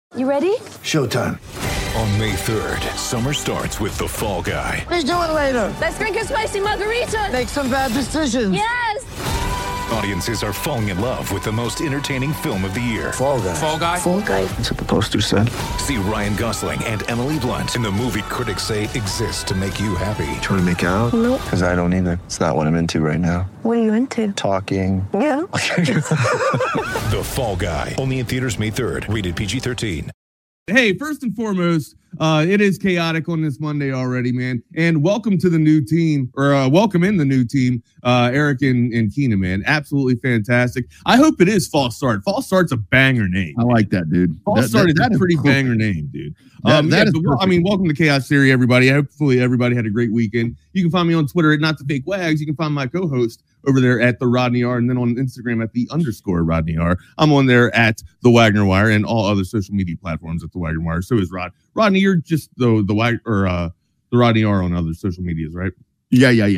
You ready? Showtime. On May 3rd, summer starts with The Fall Guy. Let's do it later. Let's drink a spicy margarita. Make some bad decisions. Yes! Audiences are falling in love with the most entertaining film of the year. Fall Guy. Fall Guy? Fall Guy. That's what the poster said. See Ryan Gosling and Emily Blunt in the movie critics say exists to make you happy. Trying to make it out? Nope. Because I don't either. It's not what I'm into right now. What are you into? Talking. Yeah. The Fall Guy. Only in theaters May 3rd. Rated PG-13. Hey, first and foremost, it is chaotic on this Monday already, man. And welcome to the new team, or welcome in the new team, Eric and Keenan, man. Absolutely fantastic. I hope it is False Start. False Start's a banger name. I like that, dude. False Start is a pretty banger name, dude. Welcome to Chaos Theory, everybody. Hopefully everybody had a great weekend. You can find me on Twitter at @NotTheFakeWags. You can find my co-host over there at the Rodney R, and then on Instagram at _the Rodney R. I'm on there at the Wagner Wire and all other social media platforms at the Wagner Wire. So is Rod. Rodney, you're just the Rodney R on other social medias, right? Yeah. Yep.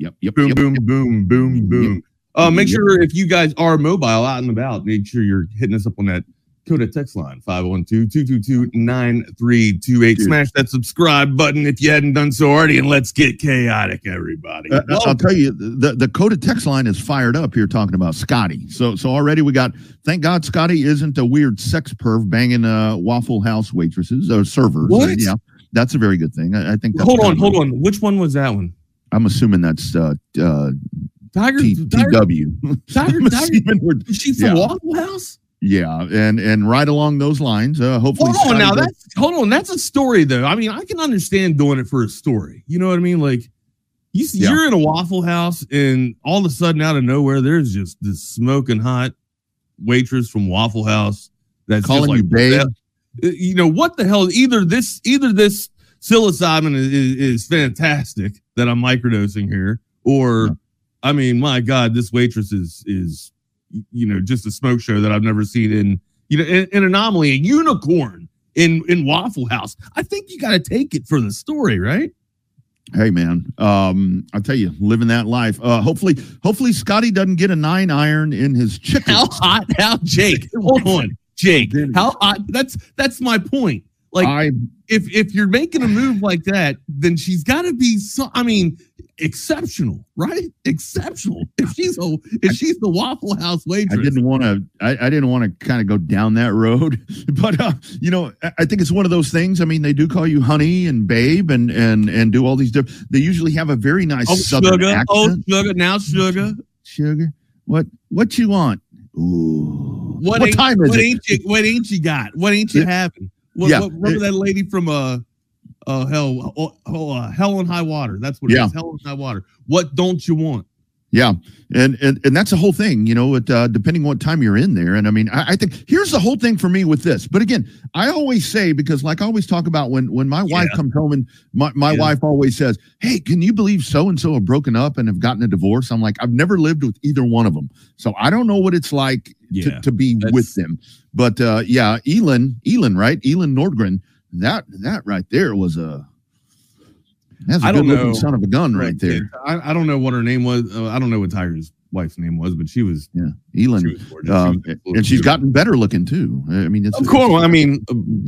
Boom. Make sure if you guys are mobile out and about, make sure you're hitting us up on that Coda text line 512-222-9328. Smash that subscribe button if you hadn't done so already, and let's get chaotic, everybody. I'll tell you, the Coda text line is fired up here talking about Scotty. So already we got. Thank God Scotty isn't a weird sex perv banging Waffle House waitresses or servers. What? Yeah, that's a very good thing. I think. That's Hold on. Which one was that one? I'm assuming that's Tiger. TW. Tiger. She's from Waffle House. Yeah, and right along those lines, hopefully. Hold on. That's a story, though. I mean, I can understand doing it for a story. You know what I mean? Like, you're in a Waffle House, and all of a sudden, out of nowhere, there's just this smoking hot waitress from Waffle House that's calling just like, you babe. You know what the hell? Either this psilocybin is fantastic that I'm microdosing here, or I mean, my God, this waitress is. Just a smoke show that I've never seen an anomaly, a unicorn in Waffle House. I think you got to take it for the story, right? Hey, man, I'll tell you, living that life. Hopefully Scotty doesn't get a 9-iron in his chicken. How hot? Jake, hold on, Jake. How hot? That's my point. Like, if you're making a move like that, then she's got to be exceptional, right? Exceptional. If she's the Waffle House waitress. I didn't want to kind of go down that road, but I think it's one of those things. I mean, they do call you honey and babe and do all these different. They usually have a very nice southern accent. Sugar. What you want? Ooh. What time is it? What ain't you got? What ain't you having? Remember that lady from Hell on High Water? That's what it is. Hell on High Water. What don't you want? Yeah, and that's the whole thing, depending on what time you're in there. And I mean, I think here's the whole thing for me with this. But again, I always say, because like I always talk about when my wife comes home and my wife always says, hey, can you believe so-and-so have broken up and have gotten a divorce? I'm like, I've never lived with either one of them. So I don't know what it's like to be with them. But Elin, right? Elin Nordgren, that right there was that's a good-looking son of a gun right there. I don't know what her name was. I don't know what Tiger's wife's name was, but she was Elin, and she's gotten better looking too. I mean, it's of course. I mean,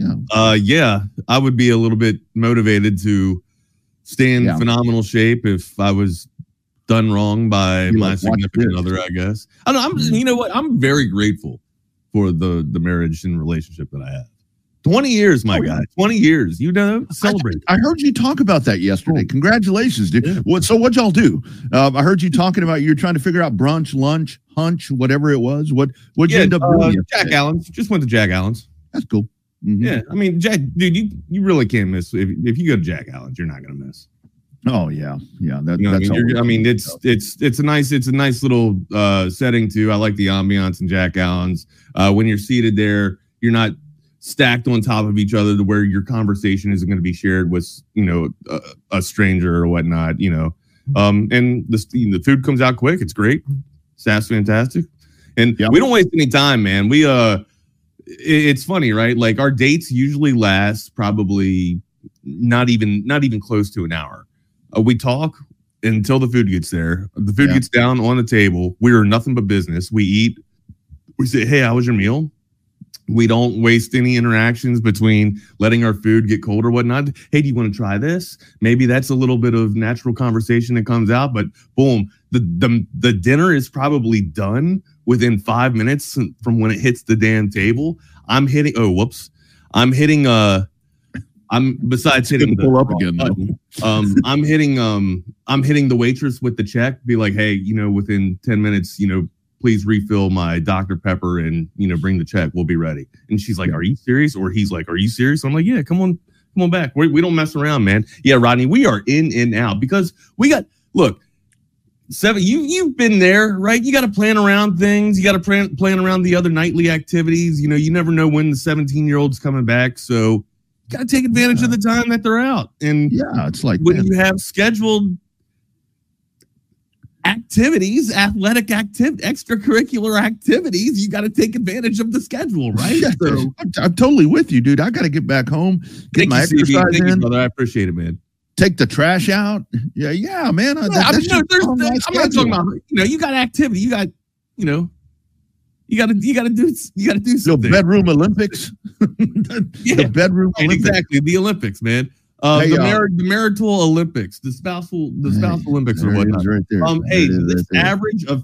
I would be a little bit motivated to stay in phenomenal shape if I was done wrong by my significant other, I guess. I don't know. You know what? I'm very grateful for the marriage and relationship that I have. 20 years, my guy. 20 years. Celebrate. I heard you talk about that yesterday. Congratulations, dude. Yeah. So what'd y'all do? I heard you talking about you're trying to figure out brunch, lunch, hunch, whatever it was. What'd you end up doing? Jack Allen's. Just went to Jack Allen's. That's cool. Mm-hmm. Yeah. I mean, Jack, dude, you really can't miss. If you go to Jack Allen's, you're not going to miss. Oh yeah. That's it's a nice little setting too. I like the ambiance in Jack Allen's. When you're seated there, you're not stacked on top of each other to where your conversation isn't going to be shared with a stranger or whatnot. And the food comes out quick. It's great. Staff's fantastic, and we don't waste any time, man. We it's funny, right? Like our dates usually last probably not even close to an hour. We talk until the food gets there. The food gets down on the table. We are nothing but business. We eat. We say, hey, how was your meal? We don't waste any interactions between letting our food get cold or whatnot. Hey, do you want to try this? Maybe that's a little bit of natural conversation that comes out, but boom, the dinner is probably done within 5 minutes from when it hits the damn table. I'm hitting besides hitting pull up again. I'm hitting the waitress with the check, be like, hey, within 10 minutes, please refill my Dr. Pepper and, bring the check. We'll be ready. And she's like, are you serious? Or he's like, are you serious? I'm like, yeah, come on back. We don't mess around, man. Yeah, Rodney, we are in and out because look, you've been there, right? You got to plan around things. You got to plan around the other nightly activities. You never know when the 17-year-old's coming back. So you got to take advantage of the time that they're out. And yeah, it's like when you have scheduled activities, athletic extracurricular activities, you got to take advantage of the schedule, right? Yeah, so, I'm totally with you, dude. I got to get back home, get my exercise in. You, brother. I appreciate it, man. Take the trash out. Yeah, man. I'm not talking about, you got activity. You got, you got to do something. The bedroom Olympics. The bedroom Olympics. Exactly. The Olympics, man. The marital Olympics, the spousal Olympics or whatnot. Right there. This average of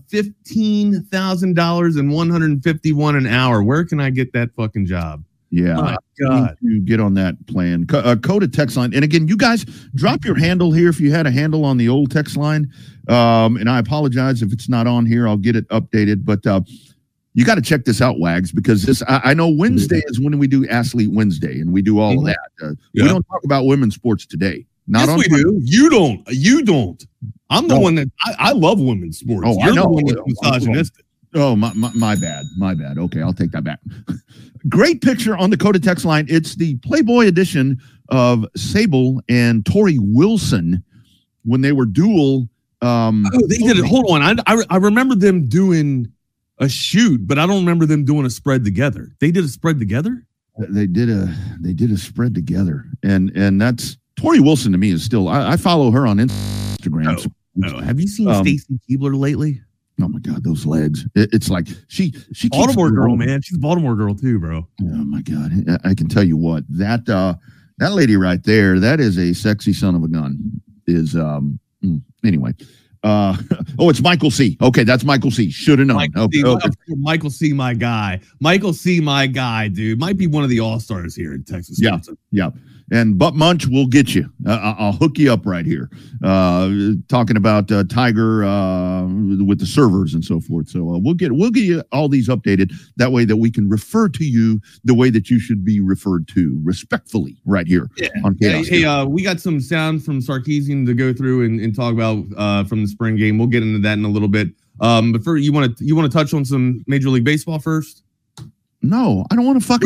$15,000 and $151 an hour. Where can I get that fucking job? Yeah, my God, you get on that plan. Code a text line, and again, you guys drop your handle here if you had a handle on the old text line. And I apologize if it's not on here. I'll get it updated, but you got to check this out, Wags, because this I know Wednesday is when we do Athlete Wednesday, and we do all of that. We don't talk about women's sports today. Not yes, on we do. You don't. I'm the one that I love women's sports. Oh, You're I know. The one that's misogynistic. Oh, my bad. My bad. Okay, I'll take that back. Great picture on the Coded text line. It's the Playboy edition of Sable and Tori Wilson when they were dual. They did it. Hold on. I remember them doing a shoot, but I don't remember them doing a spread together. They did a spread together? They did a spread together. And that's Tori Wilson to me is still I follow her on Instagram. Have you seen Stacy Keibler lately? Oh my God, those legs! It's like she Baltimore girl, man. She's a Baltimore girl too, bro. Oh my God, I can tell you what that lady right there, that is a sexy son of a gun. Is anyway. It's Michael C. Okay, that's Michael C. Should have known. Michael C. My guy. Michael C. My guy, dude. Might be one of the all-stars here in Texas. Yeah. And Butt Munch will get you. I'll hook you up right here. Talking about Tiger with the servers and so forth. So we'll get you all these updated. That way that we can refer to you the way that you should be referred to, respectfully, right here on Chaos. Hey, we got some sound from Sarkisian to go through and talk about from the spring game. We'll get into that in a little bit. But first, you want to touch on some Major League Baseball first? No, I don't want to fucking.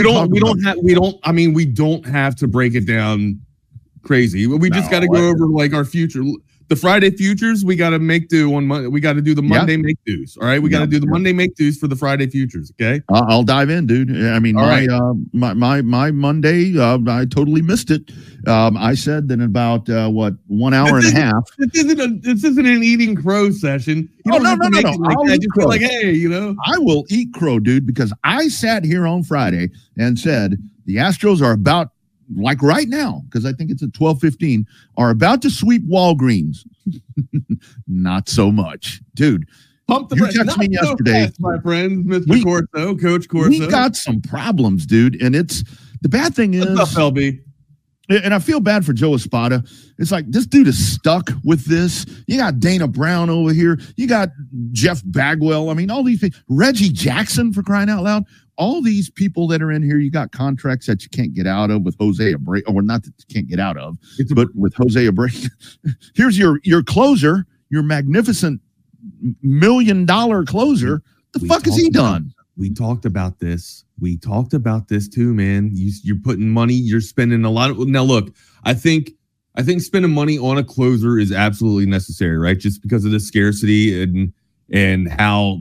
We don't have to break it down crazy. We just got to go over like our future. The Friday futures, we got to make do on Monday. We got to do the Monday make do's. All right, we got to do the Monday make do's for the Friday futures. Okay, I'll dive in, dude. I mean, my Monday, I totally missed it. I said that in about 1 hour and a half. This isn't an eating crow session. No. Just be like, hey, I will eat crow, dude, because I sat here on Friday and said the Astros are about. Like right now, because I think it's at 12:15, are about to sweep Walgreens. Not so much, dude. You texted me yesterday, my friend, Mr. Corso, Coach Corso. We got some problems, dude, and it's the bad thing is. What's up, LB? And I feel bad for Joe Espada. It's like this dude is stuck with this. You got Dana Brown over here. You got Jeff Bagwell. I mean, all these things. Reggie Jackson, for crying out loud. All these people that are in here, you got contracts that you can't get out of with Jose Abreu, or not that you can't get out of, but with Jose Abreu. Here's your closer, your magnificent $1 million closer. The fuck is he done? We talked about this. We talked about this too, man. You're putting money. You're spending a lot of. Now, look, I think spending money on a closer is absolutely necessary, right? Just because of the scarcity and how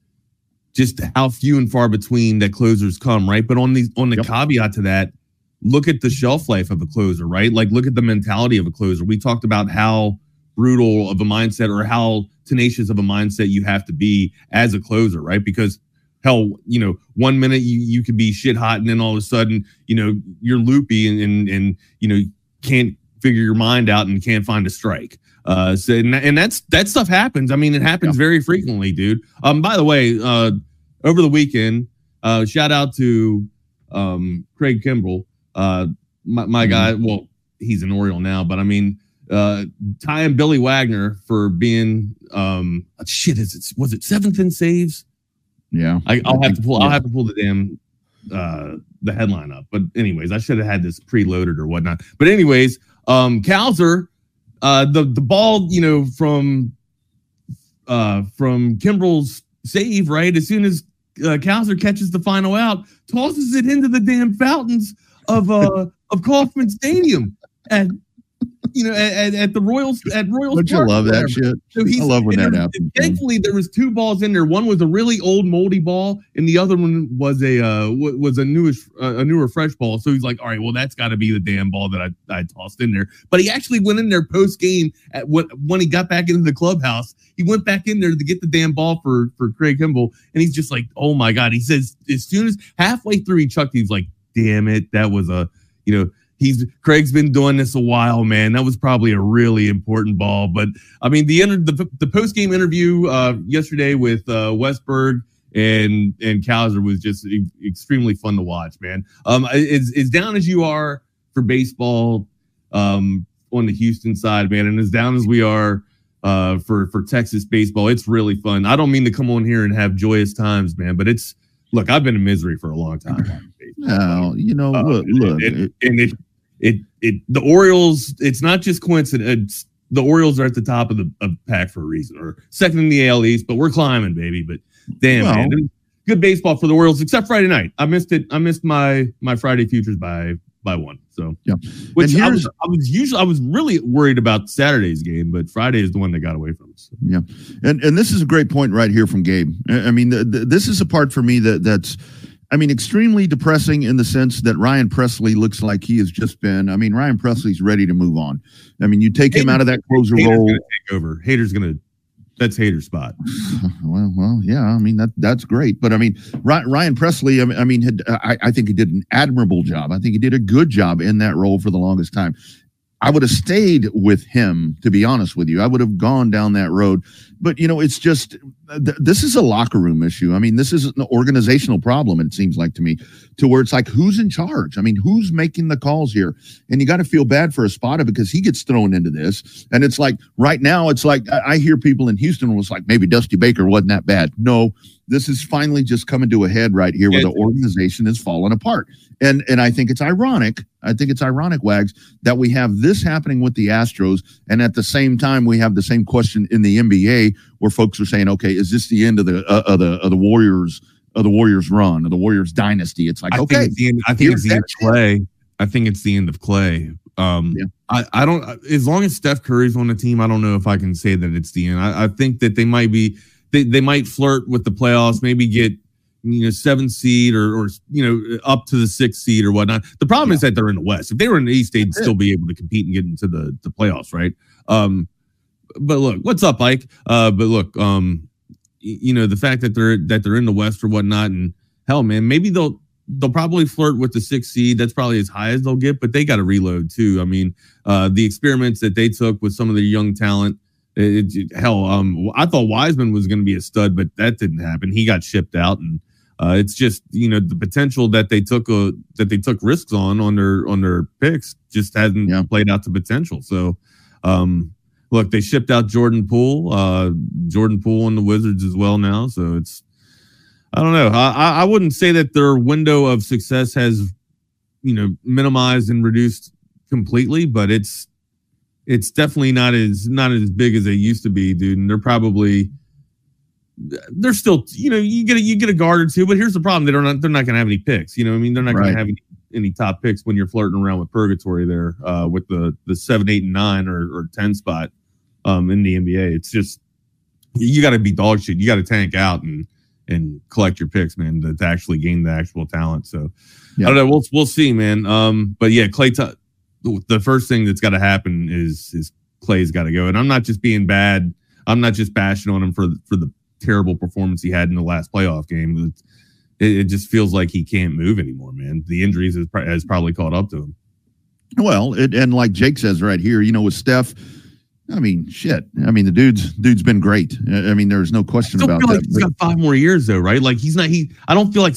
few and far between that closers come, right? But on the caveat to that, look at the shelf life of a closer, right? Like, look at the mentality of a closer. We talked about how brutal of a mindset or how tenacious of a mindset you have to be as a closer, right? Because hell, 1 minute you could be shit hot, and then all of a sudden, you're loopy and can't figure your mind out and can't find a strike. So that stuff happens. I mean, it happens very frequently, dude. By the way, over the weekend, shout out to Craig Kimbrell, my guy. Well, he's an Oriole now, but I mean, Ty and Billy Wagner for being was it 7th in saves? Yeah, I'll have to pull the damn the headline up. But anyways, I should have had this preloaded or whatnot. But anyways, Cowser, the ball, from Kimbrell's save, right? As soon as Cowser catches the final out, tosses it into the damn fountains of Kauffman Stadium at the Royals Don't you Park, love that shit? So I love when that happens. Thankfully, there was 2 balls in there. One was a really old moldy ball, and the other one was a newer fresh ball. So he's like, all right, well, that's got to be the damn ball that I tossed in there. But he actually went in there post game when he got back into the clubhouse. He went back in there to get the damn ball for Craig Kimbrell, and he's just like, oh my god. He says as soon as halfway through he chucked, he's like, damn it, that was Craig's been doing this a while, man. That was probably a really important ball. But I mean, the post game interview yesterday with Westberg and Cowser was just extremely fun to watch, man. As down as you are for baseball on the Houston side, man, and as down as we are for Texas baseball, it's really fun. I don't mean to come on here and have joyous times, man, but look, I've been in misery for a long time. No, look. The Orioles, it's not just coincidence. The Orioles are at the top of the pack for a reason, or second in the AL East, but we're climbing, baby. But damn, man, good baseball for the Orioles, except Friday night. I missed it. I missed my Friday futures by 1. So yeah, which I was really worried about Saturday's game, but Friday is the one that got away from us. So. Yeah, and this is a great point right here from Gabe. I mean, this is a part for me that's. I mean, extremely depressing in the sense that Ryan Presley looks like he has just been. I mean, Ryan Presley's ready to move on. I mean, you take him out of that closer role. Take over. That's Hater's spot. Well, yeah. I mean, that's great. But I mean, Ryan Presley. I think he did an admirable job. I think he did a good job in that role for the longest time. I would have stayed with him, to be honest with you. I would have gone down that road. But, it's just this is a locker room issue. I mean, this is an organizational problem, it seems like to me, to where it's like, who's in charge? I mean, who's making the calls here? And you got to feel bad for Espada because he gets thrown into this. And it's like right now, it's like I hear people in Houston was like, maybe Dusty Baker wasn't that bad. No, this is finally just coming to a head right here where the organization is falling apart. And I think it's ironic. Wags, that we have this happening with the Astros, and at the same time we have the same question in the NBA where folks are saying, okay, is this the end of the Warriors run, of the Warriors dynasty? It's like, okay, I think it's the end of Clay. I think it's the end of Clay. I don't. As long as Steph Curry's on the team, I don't know if I can say that it's the end. I think that they might be. They might flirt with the playoffs, maybe get 7th seed or up to the 6th seed or whatnot. The problem is that they're in the West. If they were in the East, they'd still be able to compete and get into the playoffs, right? But look, what's up, Ike? But look, the fact that they're in the West or whatnot, and hell, man, maybe they'll probably flirt with the 6th seed. That's probably as high as they'll get, but they got to reload too. I mean, the experiments that they took with some of the young talent. I thought Wiseman was going to be a stud, but that didn't happen. He got shipped out, and it's just the potential that they took risks on their picks just hasn't played out to potential. So, look, they shipped out Jordan Poole on the Wizards as well now. So it's I don't know. I wouldn't say that their window of success has minimized and reduced completely, but it's definitely not as big as they used to be, dude. And they're still, you get a guard or two, but here's the problem. They're not going to have any picks. They're not going to have any top picks when you're flirting around with purgatory there with the 7, 8, and 9 or 10 spot in the NBA. It's just, you got to be dog shit. You got to tank out and collect your picks, man, to actually gain the actual talent. So I don't know. We'll see, man. But yeah, Clay, the first thing that's got to happen is Clay's got to go. And I'm not just being bad. I'm not just bashing on him for the terrible performance he had in the last playoff game. it just feels like he can't move anymore, man. The injuries has probably caught up to him. Well, and like Jake says right here, with Steph, I mean, shit. I mean, the dude's been great. I mean, there's no question about that. He's got 5 more years though, right? Like I don't feel like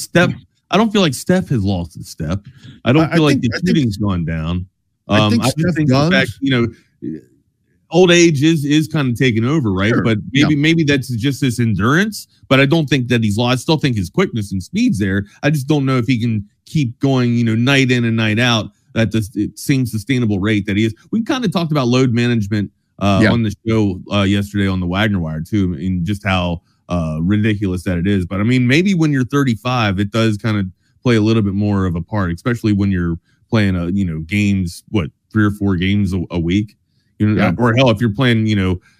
Steph has lost his step. I don't feel like the shooting's gone down. I think the fact, old age is kind of taking over, right? Sure. But maybe that's just this endurance. But I don't think that he's lost. I still think his quickness and speed's there. I just don't know if he can keep going, night in and night out at the same sustainable rate that he is. We kind of talked about load management on the show yesterday on the Wagner Wire too, and just how ridiculous that it is. But I mean, maybe when you're 35, it does kind of play a little bit more of a part, especially when you're playing games, 3 or 4 games a week. Or hell, if you're playing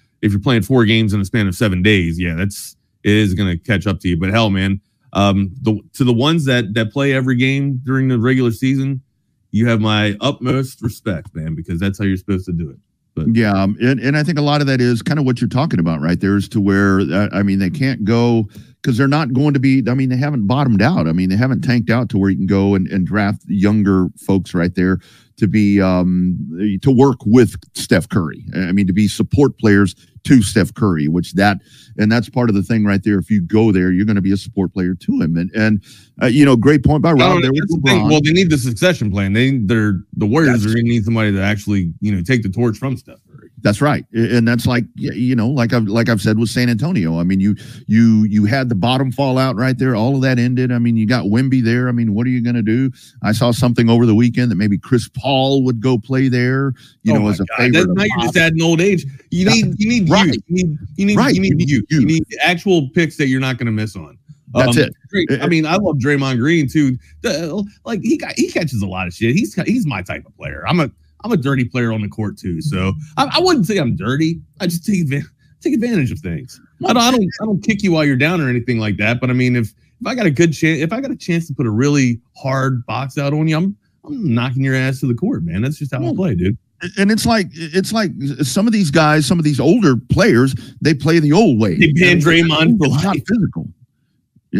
4 games in a span of 7 days, it is going to catch up to you. But hell, man, to the ones that play every game during the regular season, you have my utmost respect, man, because that's how you're supposed to do it. But yeah, and I think a lot of that is kind of what you're talking about, right? There's to where they can't go because they're not going to be. I mean, they haven't bottomed out. I mean, they haven't tanked out to where you can go and draft younger folks right there to be to work with Steph Curry. I mean, to be support players to Steph Curry, that's part of the thing right there. If you go there, you're going to be a support player to him. And great point by Rob. Well, they need the succession plan. The Warriors are going to need somebody to actually take the torch from Steph Curry. That's right, and that's like I've said with San Antonio. I mean, you had the bottom fall out right there. All of that ended. I mean, you got Wemby there. I mean, what are you going to do? I saw something over the weekend that maybe Chris Paul would go play there. As a favorite. Now you're just adding old age. You need right. You need actual picks that you're not going to miss on. That's it. I mean, I love Draymond Green too. Like he catches a lot of shit. He's my type of player. I'm a dirty player on the court too, so I wouldn't say I'm dirty. I just take advantage of things. I don't kick you while you're down or anything like that. But I mean, if I got a good chance, if I got a chance to put a really hard box out on you, I'm knocking your ass to the court, man. That's just how I play, dude. And it's like some of these guys, some of these older players, they play the old way. They ban Draymond for life. Not physical. Yeah.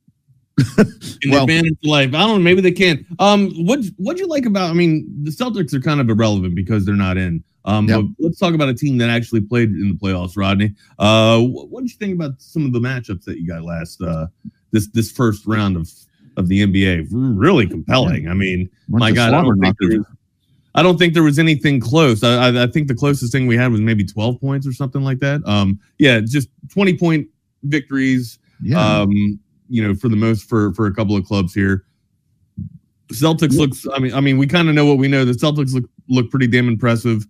They ban it for life. I don't know. Maybe they can. What'd you like about? I mean, the Celtics are kind of irrelevant because they're not in. But let's talk about a team that actually played in the playoffs, Rodney. What did you think about some of the matchups that you got last this first round of the NBA? Really compelling. I mean, my God, I don't think there was anything close. I think the closest thing we had was maybe 12 points or something like that. Just 20-point victories. Yeah. For the most for a couple of clubs here. Celtics looks. I mean, we kind of know what we know. The Celtics look pretty damn impressive.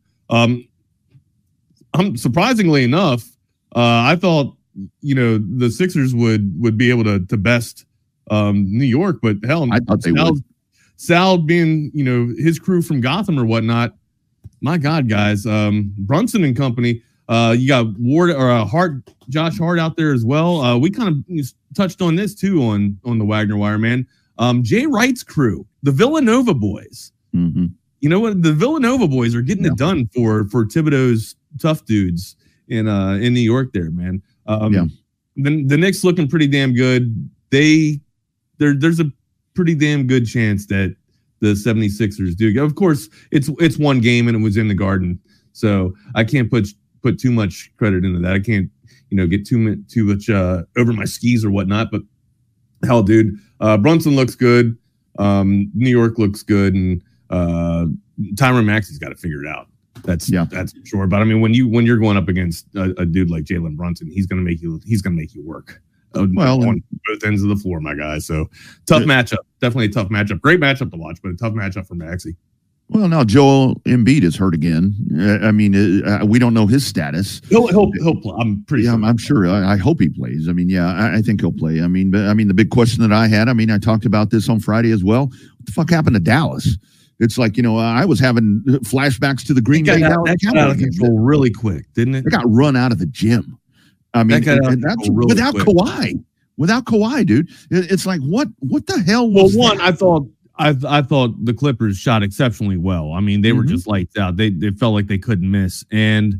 Surprisingly enough, I thought the Sixers would be able to best New York, but hell, I thought they would. Sal being his crew from Gotham or whatnot. My God, guys, Brunson and company. You got Josh Hart out there as well. We kind of touched on this too on the Wagner Wire, man. Jay Wright's crew, the Villanova boys. Mm-hmm. You know what? The Villanova boys are getting it done for Thibodeau's tough dudes in New York there, man. The Knicks looking pretty damn good. There's a pretty damn good chance that the 76ers do. Of course, it's one game and it was in the Garden, so I can't put too much credit into that. I can't get too much over my skis or whatnot. But hell, dude, Brunson looks good. New York looks good, and Tyrann Maxey's got to figure it out. That's for sure. But I mean, when you're going up against a dude like Jalen Brunson, he's gonna make you work. On both ends of the floor, my guy. So tough matchup. Definitely a tough matchup. Great matchup to watch, but a tough matchup for Maxey. Well, now Joel Embiid is hurt again. I mean, we don't know his status. He'll play. I'm pretty sure. I'm sure. I hope he plays. I mean, I think he'll play. I mean, the big question that I had. I mean, I talked about this on Friday as well. What the fuck happened to Dallas? It's like I was having flashbacks to the Green Bay Dallas Cowboys. Got out of control really quick, didn't it? They got run out of the gym. I mean, that's really without quick. Kawhi. Without Kawhi, dude, it's like what the hell was? Well, I thought the Clippers shot exceptionally well. I mean, they were just lights out. They felt like they couldn't miss. And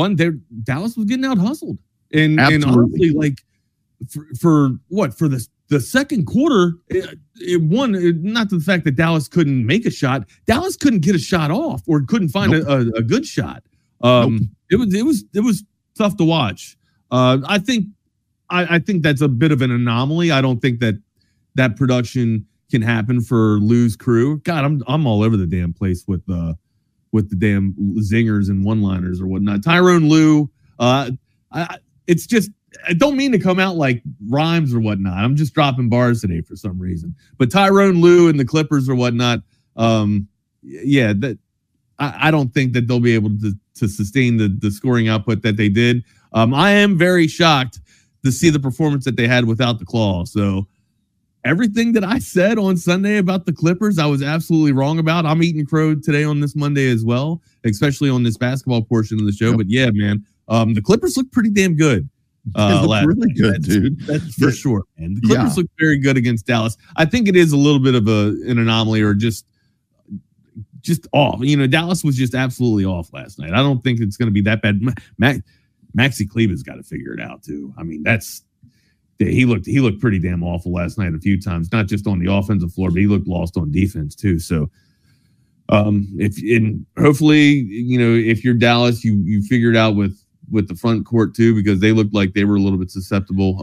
Dallas was getting out hustled. And honestly, like for the the second quarter, it won. Not the fact that Dallas couldn't make a shot. Dallas couldn't get a shot off or couldn't find a good shot. It was tough to watch. I think that's a bit of an anomaly. I don't think that production can happen for Lou's crew. God, I'm all over the damn place with the damn zingers and one-liners or whatnot. Tyronn Lue, it's just, I don't mean to come out like rhymes or whatnot. I'm just dropping bars today for some reason. But Tyronn Lue and the Clippers or whatnot, I don't think that they'll be able to sustain the scoring output that they did. I am very shocked to see the performance that they had without the Claw. So everything that I said on Sunday about the Clippers, I was absolutely wrong about. I'm eating crow today on this Monday as well, especially on this basketball portion of the show. Yep. But yeah, man, the Clippers look pretty damn good. Really good, dude. That's for sure, man. The Clippers look very good against Dallas. I think it is a little bit of an anomaly or just off. Dallas was just absolutely off last night. I don't think it's going to be that bad. Maxi Kleber's got to figure it out too. I mean, he looked pretty damn awful last night a few times, not just on the offensive floor, but he looked lost on defense too. So, hopefully, if you're Dallas, you figure it out with the front court too, because they looked like they were a little bit susceptible.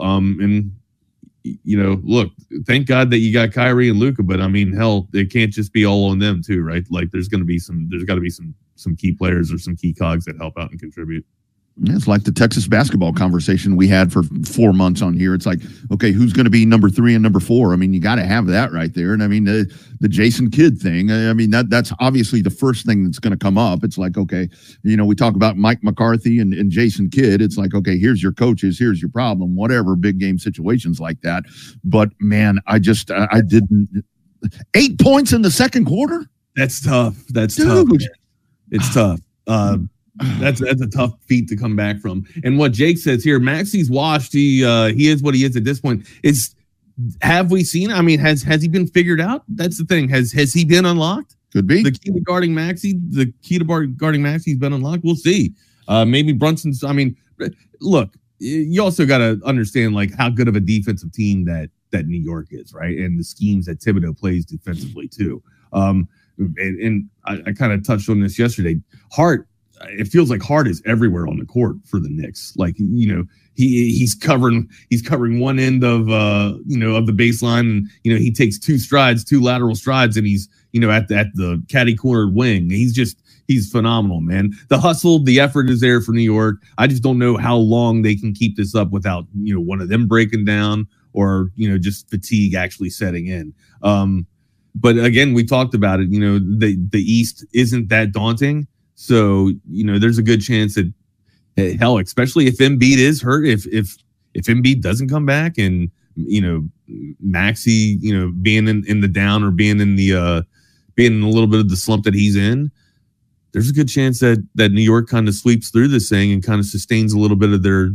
Look, thank God that you got Kyrie and Luka, but I mean, hell, it can't just be all on them too, right? Like there's got to be some key players or some key cogs that help out and contribute. It's like the Texas basketball conversation we had for 4 months on here. It's like, okay, who's going to be number 3 and number 4? I mean, you got to have that right there. And I mean, the Jason Kidd thing, I mean, that's obviously the first thing that's going to come up. It's like, okay, we talk about Mike McCarthy and Jason Kidd. It's like, okay, here's your coaches, here's your problem, whatever, big game situations like that. But man, I didn't. 8 points in the second quarter? That's tough. That's Dude. tough. Man. It's tough. That's a tough feat to come back from. And what Jake says here, Maxi's washed. He is what he is at this point. Have we seen? I mean, has he been figured out? That's the thing. Has he been unlocked? Could be. The key to guarding Maxi's been unlocked. We'll see. Maybe Brunson's. I mean, look, you also got to understand like how good of a defensive team that New York is, right? And the schemes that Thibodeau plays defensively too. And I kind of touched on this yesterday. Hart. It feels like Hart is everywhere on the court for the Knicks. Like, he's covering one end of the baseline, and he takes two lateral strides, and he's at the catty cornered wing. He's phenomenal, man. The hustle, the effort is there for New York. I just don't know how long they can keep this up without one of them breaking down or just fatigue actually setting in. But again, we talked about it. The East isn't that daunting. So, there's a good chance that, hell, especially if Embiid is hurt, if Embiid doesn't come back and, Maxey, being in the down or being in a little bit of the slump that he's in, there's a good chance that New York kind of sweeps through this thing and kind of sustains a little bit of their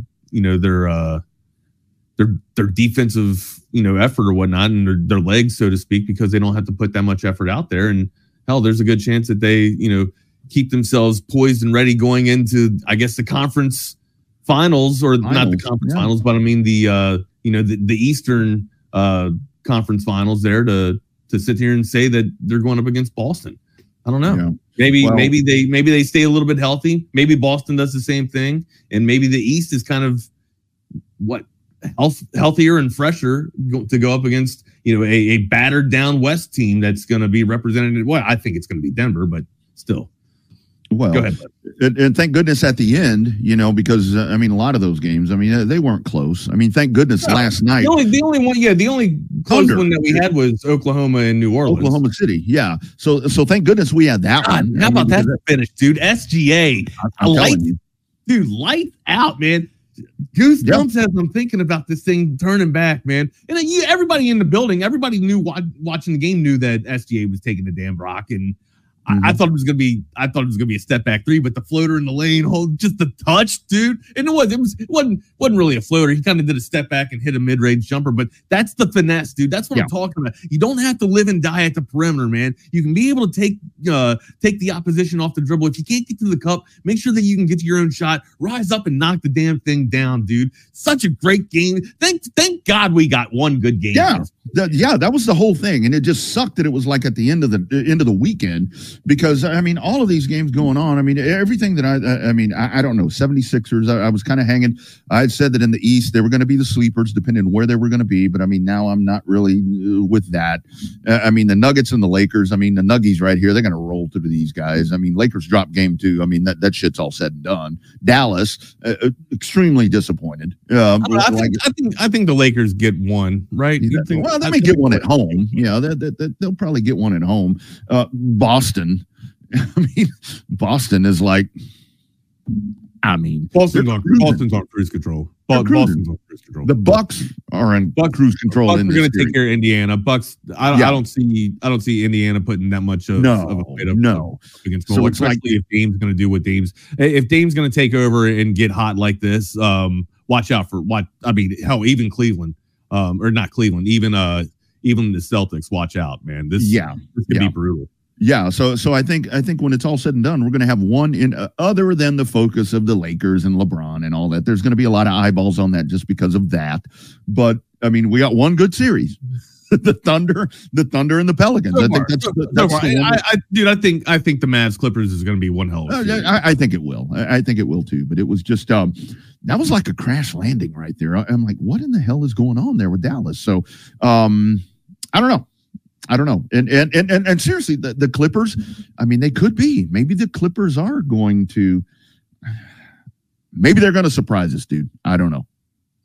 defensive, effort or whatnot, and their legs, so to speak, because they don't have to put that much effort out there. And hell, there's a good chance that they, keep themselves poised and ready going into, I guess, the conference finals, or not the conference finals, but I mean the Eastern conference finals there to sit here and say that they're going up against Boston. I don't know. Yeah. Maybe they stay a little bit healthy. Maybe Boston does the same thing, and maybe the East is kind of healthier and fresher to go up against a battered down West team that's going to be represented. Well, I think it's going to be Denver, but still. Well, go ahead. And thank goodness at the end, because a lot of those games, they weren't close. Thank goodness last night. The only close one that we had was Oklahoma and New Orleans. Oklahoma City, yeah. So thank goodness we had that one. How about that finish, dude? SGA, light out, man. Goosebumps as I'm thinking about this thing turning back, man. And everybody in the building, everybody knew watching the game knew that SGA was taking the damn rock, and I thought it was gonna be a step back three, but the floater in the lane, just the touch, dude. And it wasn't really a floater. He kind of did a step back and hit a mid range jumper, but that's the finesse, dude. That's what I'm talking about. You don't have to live and die at the perimeter, man. You can be able to take the opposition off the dribble. If you can't get to the cup, make sure that you can get to your own shot, rise up and knock the damn thing down, dude. Such a great game. Thank God we got one good game. That was the whole thing, and it just sucked that it was like at the end of the weekend. Because, I mean, all of these games going on, I mean, everything that I don't know, 76ers, I was kind of hanging. I had said that in the East, they were going to be the sleepers, depending on where they were going to be. But, I mean, now I'm not really with that. I mean, the Nuggets and the Lakers, I mean, the Nuggies right here, they're going to roll through these guys. I mean, Lakers dropped game 2. I mean, that shit's all said and done. Dallas, extremely disappointed. I think the Lakers get one, right? Well, they may get one at home. Yeah, they'll probably get one at home. Boston. I mean, Boston is like, Boston's on cruise control. Boston's on cruise control. The Bucks are in cruise control. Bucks are going to take care of Indiana. Bucks. I don't see Indiana putting that much of a fight up against Milwaukee. So especially if Dame's going to do what Dame's. If Dame's going to take over and get hot like this, watch out for what. I mean, hell, even Cleveland, or not Cleveland, even the Celtics. Watch out, man. This could be brutal. Yeah, so I think when it's all said and done, we're going to have one in other than the focus of the Lakers and LeBron and all that. There's going to be a lot of eyeballs on that just because of that. But I mean, we got one good series, the Thunder and the Pelicans. I think I think the Mavs Clippers is going to be one hell of a series. I think it will. I think it will too. But it was just that was like a crash landing right there. I'm like, what in the hell is going on there with Dallas? So I don't know. And seriously, the Clippers, I mean, they could be. Maybe the Clippers are going to, maybe they're going to surprise us, dude. I don't know.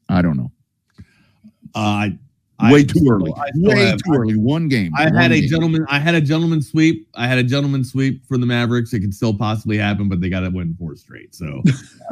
Way too early. One game. I had a gentleman sweep. For the Mavericks. It could still possibly happen, but they got to win 4 straight. So,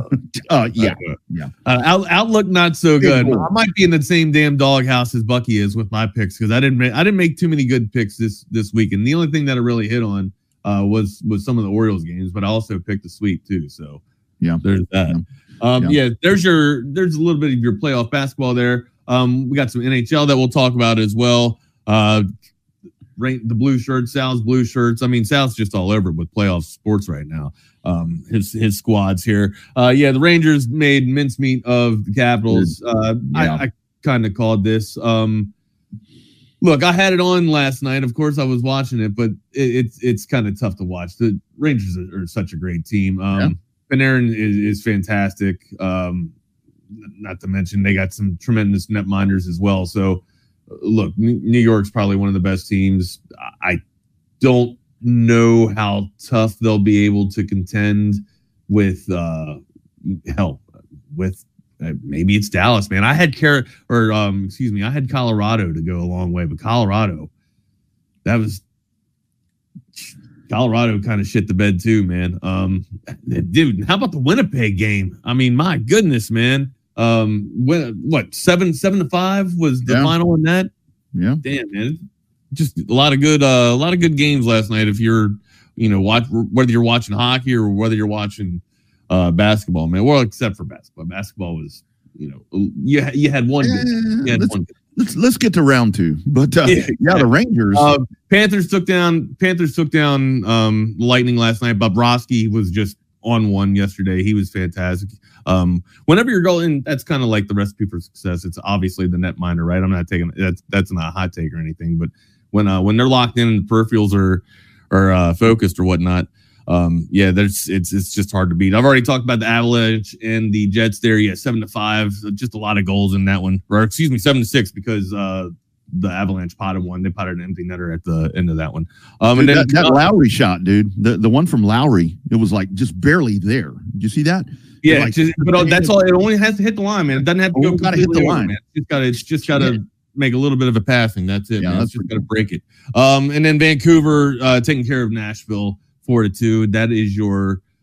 outlook not so good. I might be in the same damn doghouse as Bucky is with my picks because I didn't make too many good picks this week. And the only thing that I really hit on was some of the Orioles games, but I also picked a sweep too. So there's that. There's a little bit of your playoff basketball there. We got some NHL that we'll talk about as well. The blue shirts, Sal's blue shirts. I mean, Sal's just all over with playoff sports right now. His squads here. The Rangers made mincemeat of the Capitals. I kind of called this. Look, I had it on last night. Of course, I was watching it, but it's kind of tough to watch. The Rangers are such a great team. Panarin is fantastic. Not to mention they got some tremendous netminders as well. So, look, New York's probably one of the best teams. I don't know how tough they'll be able to contend with maybe it's Dallas, man. I had I had Colorado to go a long way, but Colorado kind of shit the bed too, man. Dude, how about the Winnipeg game? I mean, my goodness, man. 7-5 was the final in that. Yeah, damn, man. Just a lot of good games last night. If you're, whether you're watching hockey or whether you're watching basketball, man. Well, except for basketball. Basketball was, you had one. Let's get to round 2. But the Rangers. Panthers took down Lightning last night. Bobrovsky was just on one yesterday. He was fantastic. Whenever you're going, that's kind of like the recipe for success. It's obviously the netminder, right? I'm not taking that's not a hot take or anything, but when they're locked in and the peripherals are focused or whatnot, it's just hard to beat. I've already talked about the Avalanche and the Jets there. 7-5, just a lot of goals in that one. Or 7-6 because the Avalanche potted one. They potted an empty netter at the end of that one. And then that Lowry shot, dude. The one from Lowry, it was like just barely there. Did you see that? Yeah, that's all. It only has to hit the line, man. It doesn't have to go. Got to hit the line. Man. It's just got to make a little bit of a passing. That's it. Man. It's just got to break it. And then Vancouver taking care of Nashville 4-2. That is your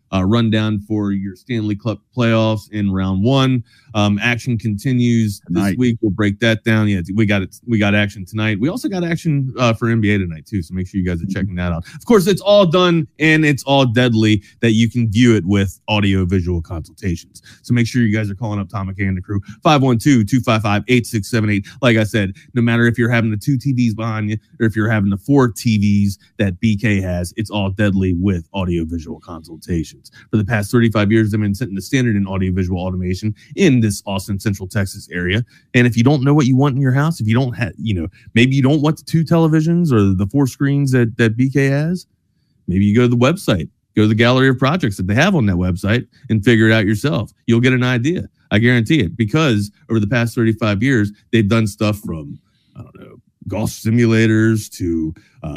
rundown for your Stanley Cup playoffs in round one. Action continues this week. We'll break that down. Yeah, we got action tonight. We also got action for NBA tonight too. So make sure you guys are checking that out. Of course, it's all done and it's all deadly that you can view it with audio visual consultations. So make sure you guys are calling up Tom McKay and the crew 512-255-8678. Like I said, no matter if you're having the 2 TVs behind you or if you're having the 4 TVs that BK has, it's all deadly with audio visual consultations. For the past 35 years, they've been setting the standard in audiovisual automation in this Austin, Central Texas area. And if you don't know what you want in your house, if you don't have, maybe you don't want the 2 televisions or the 4 screens that BK has, maybe you go to the website, go to the gallery of projects that they have on that website and figure it out yourself. You'll get an idea. I guarantee it, because over the past 35 years, they've done stuff from, I don't know, golf simulators to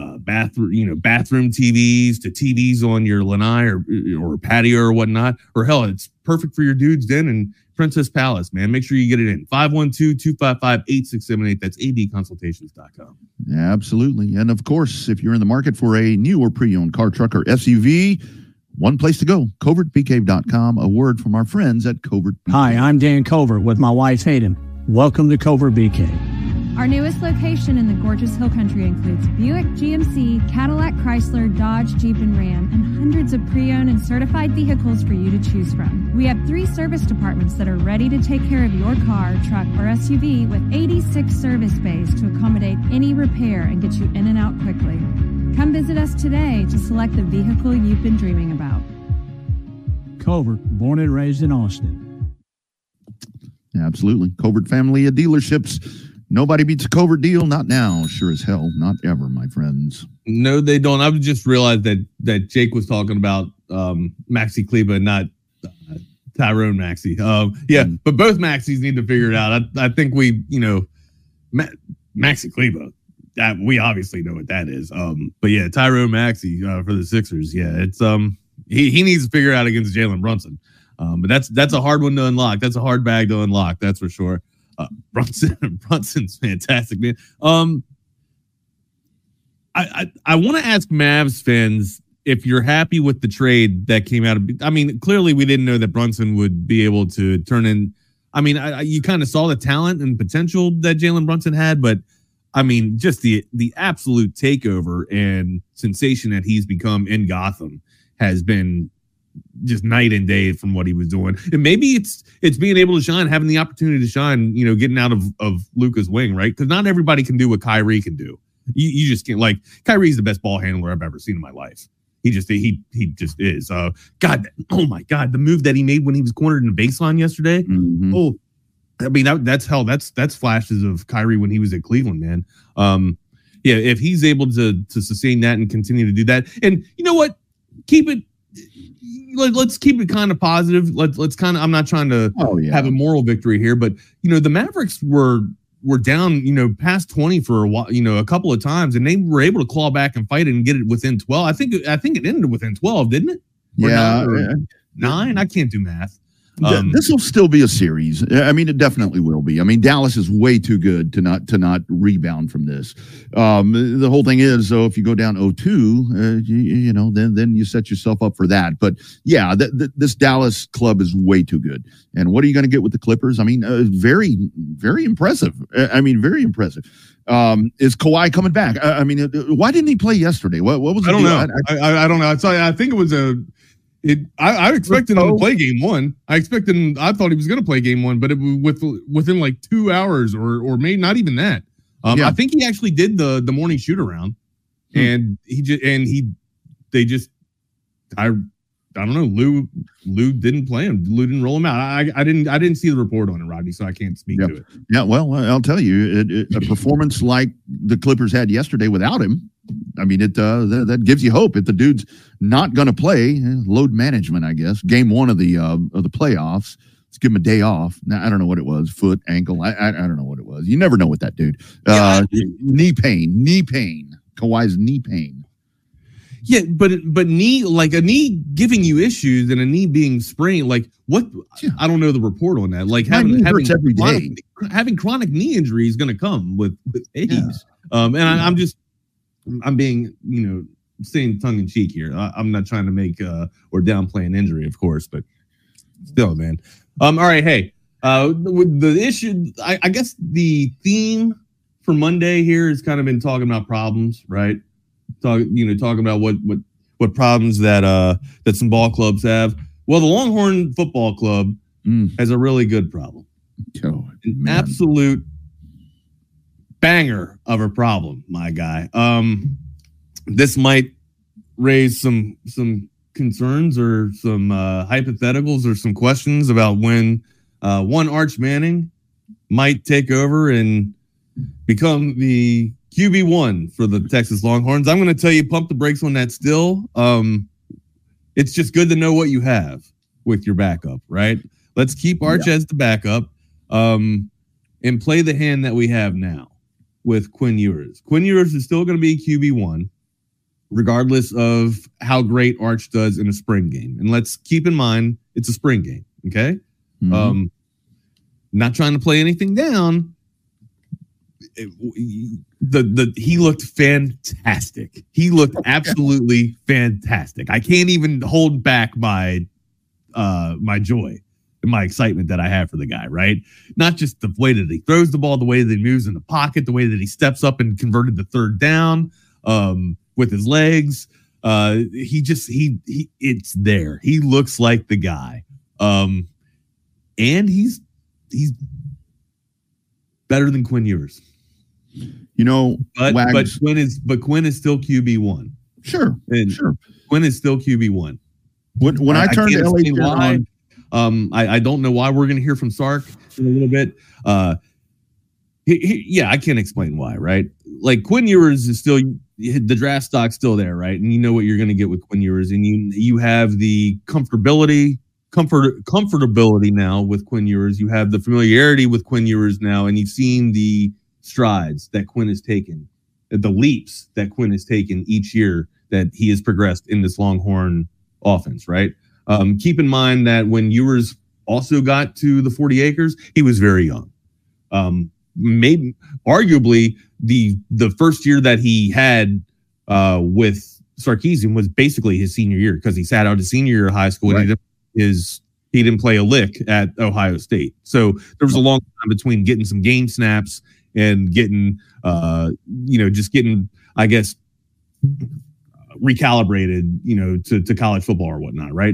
bathroom TVs to TVs on your lanai or patio or whatnot, or hell, it's perfect for your dude's den and Princess Palace, man. Make sure you get it in 512-255-8678. That's adconsultations.com. Yeah, absolutely. And of course, if you're in the market for a new or pre-owned car, truck, or SUV, one place to go, covertbcave.com. A word from our friends at Covert BK. Hi, I'm Dan Covert with my wife Hayden. Welcome to Covert BK. Our newest location in the gorgeous Hill Country includes Buick, GMC, Cadillac, Chrysler, Dodge, Jeep, and Ram, and hundreds of pre-owned and certified vehicles for you to choose from. We have 3 service departments that are ready to take care of your car, truck, or SUV with 86 service bays to accommodate any repair and get you in and out quickly. Come visit us today to select the vehicle you've been dreaming about. Covert, born and raised in Austin. Yeah, absolutely. Covert family of dealerships. Nobody beats a Covert deal. Not now. Sure as hell. Not ever, my friends. No, they don't. I've just realized that Jake was talking about Maxi Kleba, not Tyrone Maxey. But both Maxis need to figure it out. I think we, Maxi Kleba, we obviously know what that is. But yeah, Tyrone Maxey for the Sixers. Yeah, it's he needs to figure it out against Jalen Brunson. But that's a hard one to unlock. That's a hard bag to unlock. That's for sure. Brunson's fantastic, man. I want to ask Mavs fans if you're happy with the trade that came out of. I mean, clearly we didn't know that Brunson would be able to turn in. I mean, you kind of saw the talent and potential that Jalen Brunson had, but I mean, just the absolute takeover and sensation that he's become in Gotham has been just night and day from what he was doing. And maybe it's being able to shine, having the opportunity to shine, getting out of Luka's wing, right? Because not everybody can do what Kyrie can do. You just can't. Like, Kyrie's the best ball handler I've ever seen in my life. He just is. God, oh my God, the move that he made when he was cornered in the baseline yesterday. Mm-hmm. Oh, I mean, that's flashes of Kyrie when he was at Cleveland, man. Yeah, if he's able to sustain that and continue to do that, and you know what, let's keep it kind of positive. Let's kind of. I'm not trying to have a moral victory here, but the Mavericks were down, past 20 for a while, a couple of times, and they were able to claw back and fight it and get it within 12. I think it ended within 12, didn't it? Yeah, 9. I can't do math. This will still be a series. I mean, it definitely will be. I mean, Dallas is way too good to not rebound from this. The whole thing is, though, if you go down 0-2, then you set yourself up for that. But yeah, this Dallas club is way too good. And what are you going to get with the Clippers? I mean, very, very impressive. Very impressive. Is Kawhi coming back? Why didn't he play yesterday? What was? I don't know. I don't know. I think it was I expected him to play game 1. I thought he was going to play game 1, but within like 2 hours or maybe not even that. I think he actually did the morning shoot around, and I don't know. Lou didn't play him. Lou didn't roll him out. I didn't see the report on it, Rodney, so I can't speak to it. Yeah, well, I'll tell you, a performance like the Clippers had yesterday without him. I mean, that gives you hope. If the dude's not going to play, load management, I guess. Game 1 of the playoffs. Let's give him a day off. Now, I don't know what it was. Foot, ankle. I don't know what it was. You never know with that dude. Knee pain. Kawhi's knee pain. Yeah, but knee, like a knee giving you issues and a knee being sprained, like what? Yeah. I don't know the report on that. Like having chronic knee injury is going to come with age. And I'm being saying tongue in cheek here. I'm not trying to make or downplay an injury, of course, but still, man. All right, hey, with the issue, I guess the theme for Monday here has kind of been talking about problems, right? Talking about what problems that some ball clubs have. Well, the Longhorn Football Club has a really good problem. An absolute banger of a problem, my guy. This might raise some concerns or some hypotheticals or some questions about when one Arch Manning might take over and become the QB1 for the Texas Longhorns. I'm going to tell you, pump the brakes on that still. It's just good to know what you have with your backup, right? Let's keep Arch as the backup and play the hand that we have now with Quinn Ewers. Quinn Ewers is still going to be QB1, regardless of how great Arch does in a spring game. And let's keep in mind, it's a spring game, okay? Not trying to play anything down. He looked fantastic. He looked absolutely fantastic. I can't even hold back my joy and my excitement that I have for the guy, right? Not just the way that he throws the ball, the way that he moves in the pocket, the way that he steps up and converted the third down with his legs. It's there. He looks like the guy. And he's better than Quinn Ewers. But Quinn is still QB1. Sure. Quinn is still QB1. When I turned to LA on, I don't know why. We're going to hear from Sark in a little bit. I can't explain why, right? Like Quinn Ewers is still the draft stock's still there, right? And you know what you're going to get with Quinn Ewers, and you have the comfortability now with Quinn Ewers. You have the familiarity with Quinn Ewers now, and you've seen the strides that Quinn has taken, the leaps that Quinn has taken each year that he has progressed in this Longhorn offense, right? Keep in mind that when Ewers also got to the 40 acres, he was very young. Maybe arguably the first year that he had with Sarkisian was basically his senior year, because he sat out his senior year of high school, right, and he didn't play a lick at Ohio State. So there was a long time between getting some game snaps and getting I guess recalibrated, to college football or whatnot, right?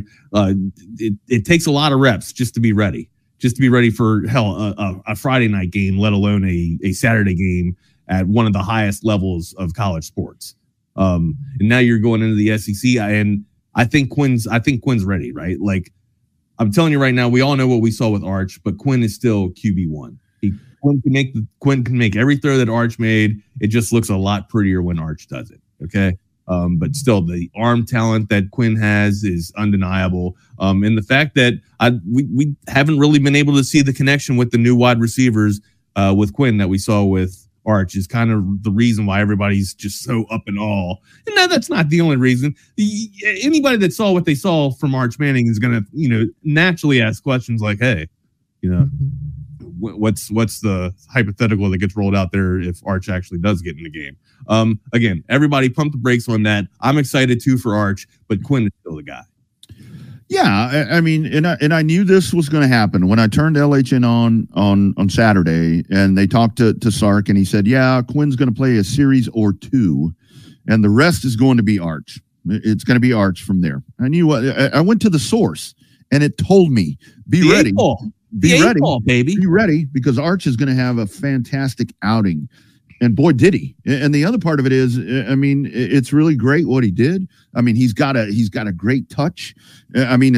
It takes a lot of reps just to be ready for a Friday night game, let alone a Saturday game at one of the highest levels of college sports. And now you're going into the SEC, and I think Quinn's ready, right? Like, I'm telling you right now, we all know what we saw with Arch, but Quinn is still QB1. Quinn can make every throw that Arch made. It just looks a lot prettier when Arch does it. Okay. But still, the arm talent that Quinn has is undeniable. And the fact that we haven't really been able to see the connection with the new wide receivers with Quinn that we saw with Arch is kind of the reason why everybody's just so up in awe. And that's not the only reason. Anybody that saw what they saw from Arch Manning is going to, naturally ask questions like, hey, what's the hypothetical that gets rolled out there if Arch actually does get in the game? Again, everybody pump the brakes on that. I'm excited too for Arch, but Quinn is still the guy. Yeah, I mean, and I knew this was going to happen when I turned LHN on Saturday, and they talked to Sark, and he said, "Yeah, Quinn's going to play a series or two, and the rest is going to be Arch. It's going to be Arch from there." I knew what I went to the source, and it told me, "Be ready, be ready, baby, be ready," because Arch is going to have a fantastic outing. And boy, did he. And the other part of it is, I mean, it's really great what he did. I mean, he's got a great touch. I mean,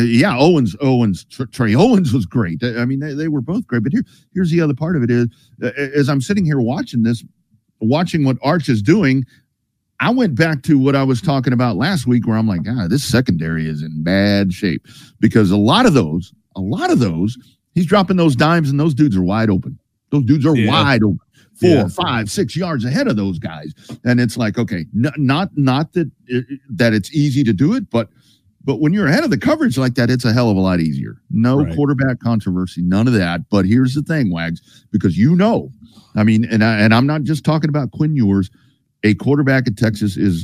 Trey Owens was great. I mean, they were both great. But here's the other part of it is, as I'm sitting here watching what Arch is doing, I went back to what I was talking about last week, where I'm like, this secondary is in bad shape, because a lot of those, he's dropping those dimes, and those dudes are wide open. Those dudes are wide open. 4, 5, 6 yards ahead of those guys. And it's like, okay, not that it's easy to do it, but when you're ahead of the coverage like that, it's a hell of a lot easier. No quarterback controversy, none of that. But here's the thing, Wags, because I mean, and I'm not just talking about Quinn Ewers. A quarterback at Texas is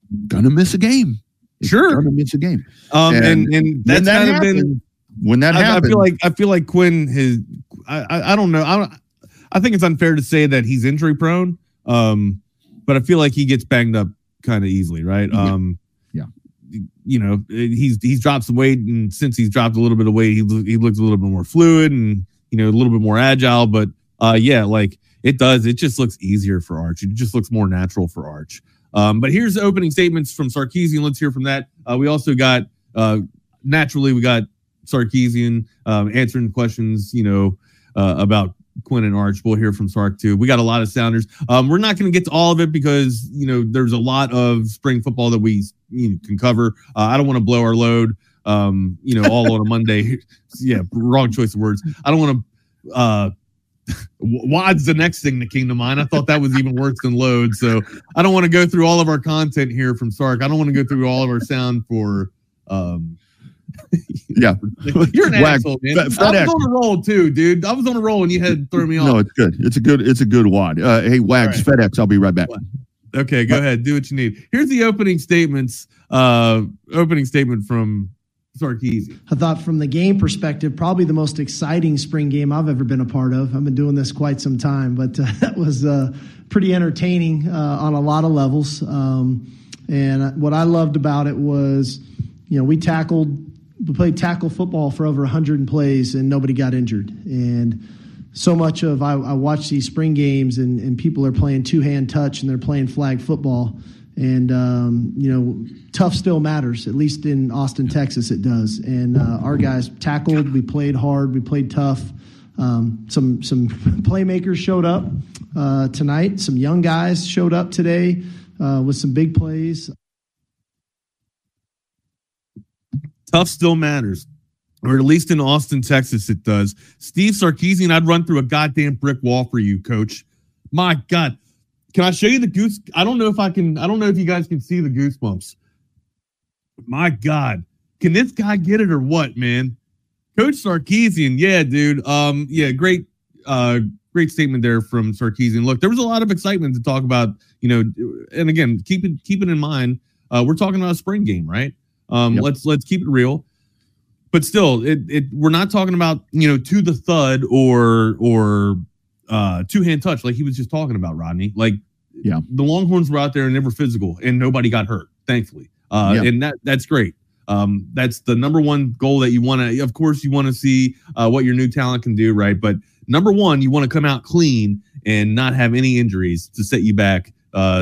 gonna miss a game. Sure, gonna miss a game. And that's kind of been when that happened. I feel like Quinn has. I don't know. I think it's unfair to say that he's injury prone. But I feel like he gets banged up kind of easily, right? Yeah. You know, he's dropped some weight, and since he's dropped a little bit of weight, he looks a little bit more fluid and, you know, a little bit more agile. But yeah, like it just looks easier for Arch. It just looks more natural for Arch. But here's the opening statements from Sarkisian. Let's hear from that. We also got naturally we got Sarkisian answering questions, you know, about Quinn and Arch. We'll hear from Sark too. We got a lot of sounders. We're not going to get to all of it because, you know, there's a lot of spring football that we can cover. I don't want to blow our load, you know, all on a Monday. Yeah, wrong choice of words. I don't want to. WOD's the next thing that came to mind. I thought that was even worse than load. So I don't want to go through all of our content here from Sark. I don't want to go through all of our sound for. Yeah, you're an asshole, man. I was on a roll too, dude. I was on a roll and you had to throw me off. No, it's good. It's a good WOD. Hey, Wags, right. FedEx. I'll be right back. Okay, go ahead. Do what you need. Here's the opening statements. Opening statement from Sarkisian. I thought from the game perspective, probably the most exciting spring game I've ever been a part of. I've been doing this quite some time, but that was pretty entertaining on a lot of levels. And what I loved about it was, you know, we played tackle football for over 100 plays and nobody got injured. And so much of I watch these spring games and people are playing two-hand touch and they're playing flag football. And, you know, tough still matters, at least in Austin, Texas it does. And our guys tackled, we played hard, we played tough. Some playmakers showed up tonight. Some young guys showed up today with some big plays. Tough still matters, or at least in Austin, Texas, it does. Steve Sarkisian, I'd run through a goddamn brick wall for you, Coach. My God. Can I show you the goose? I don't know if you guys can see the goosebumps. My God. Can this guy get it or what, man? Coach Sarkisian, yeah, dude. Yeah, great statement there from Sarkisian. Look, there was a lot of excitement to talk about, you know, and again, keep it in mind. We're talking about a spring game, right? Yep. Let's keep it real, but still, we're not talking about, you know, to the thud or two-hand touch like he was just talking about, Rodney. Like, yeah, the Longhorns were out there and they were physical and nobody got hurt, thankfully. And that's great. That's the number one goal that you want to. Of course, you want to see what your new talent can do, right? But number one, you want to come out clean and not have any injuries to set you back.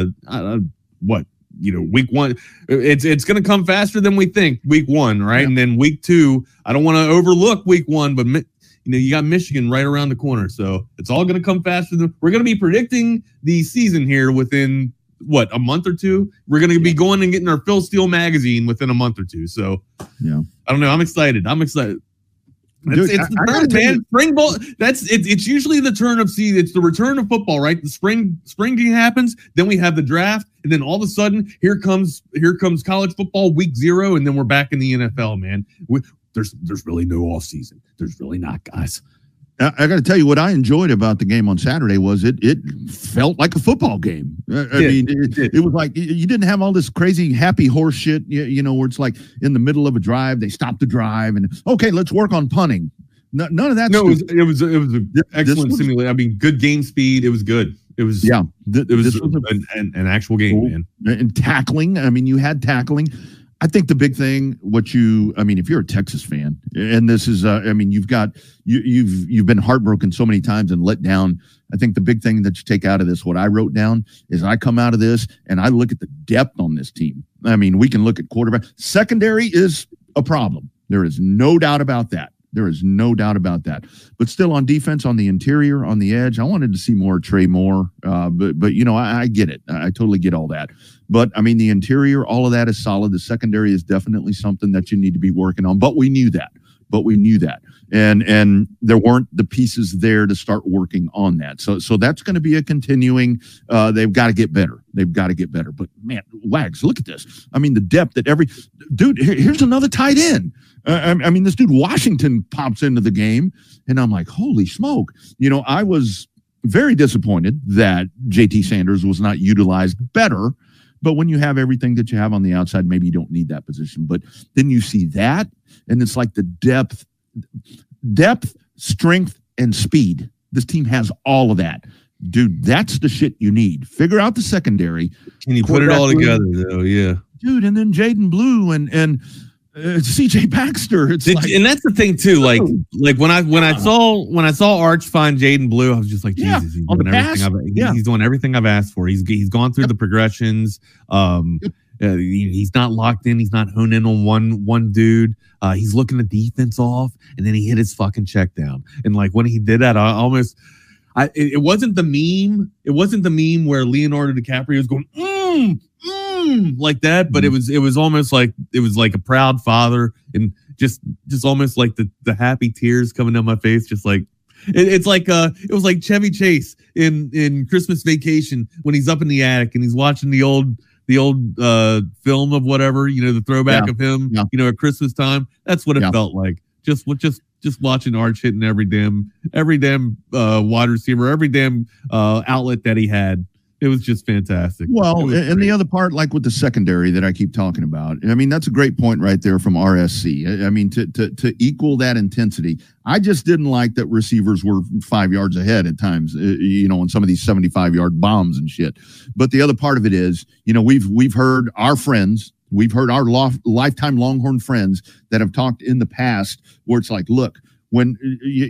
You know, week one, it's going to come faster than we think. Week one, right? Yeah. And then week two, I don't want to overlook week one, but you know, you got Michigan right around the corner, so it's all going to come faster. We're going to be predicting the season here within a month or two. We're going to be going and getting our Phil Steele magazine within a month or two. So yeah, I don't know. I'm excited. Dude, it's the turn, man. Spring ball. It's usually the turn of season. It's the return of football, right? The spring game happens, then we have the draft, and then all of a sudden, here comes college football week 0, and then we're back in the NFL, man. There's really no off season. There's really not, guys. I got to tell you what I enjoyed about the game on Saturday was it felt like a football game. It was like you didn't have all this crazy happy horse shit, you know, where it's like in the middle of a drive, they stop the drive and okay, let's work on punting. None of that. No, it was an excellent simulation. I mean, good game speed. It was good. It was an actual game, man. And tackling. I mean, you had tackling. I think the big thing, if you're a Texas fan, and this is, you've been heartbroken so many times and let down. I think the big thing that you take out of this, what I wrote down, is I come out of this and I look at the depth on this team. I mean, we can look at quarterback. Secondary is a problem. There is no doubt about that. But still on defense, on the interior, on the edge, I wanted to see more Trey Moore. But you know, I get it. I totally get all that. But I mean, the interior, all of that is solid. The secondary is definitely something that you need to be working on. But we knew that. And there weren't the pieces there to start working on that. So that's going to be a continuing. They've got to get better. But man, Wags, look at this. I mean, the depth that dude. Here's another tight end. I mean, this dude Washington pops into the game, and I'm like, holy smoke! You know, I was very disappointed that JT Sanders was not utilized better. But when you have everything that you have on the outside, maybe you don't need that position. But then you see that, and it's like the depth, strength, and speed. This team has all of that. Dude, that's the shit you need. Figure out the secondary. Can you put it all together, though? Yeah. Dude, and then Jaden Blue and CJ Baxter. It's and that's the thing too. Like when I saw Arch find Jaden Blue, I was just like, Jesus, he's doing everything. He's doing everything I've asked for. He's gone through the progressions. He's not locked in. He's not honed in on one dude. He's looking the defense off, and then he hit his fucking check down. And like when he did that, it wasn't the meme. It wasn't the meme where Leonardo DiCaprio was going like that, but it was almost like it was like a proud father, and just almost like the happy tears coming down my face, just like it was like Chevy Chase in Christmas Vacation when he's up in the attic and he's watching the old film of whatever, the throwback of him, at Christmas time. That's what it felt like. Just watching Arch hitting every damn wide receiver, every damn outlet that he had. It was just fantastic. Well, and the other part, like with the secondary that I keep talking about, I mean, that's a great point right there from RSC. I mean, to equal that intensity, I just didn't like that receivers were 5 yards ahead at times, on some of these 75-yard bombs and shit. But the other part of it is, we've heard our friends, we've heard our lifetime Longhorn friends that have talked in the past where it's like, look, when,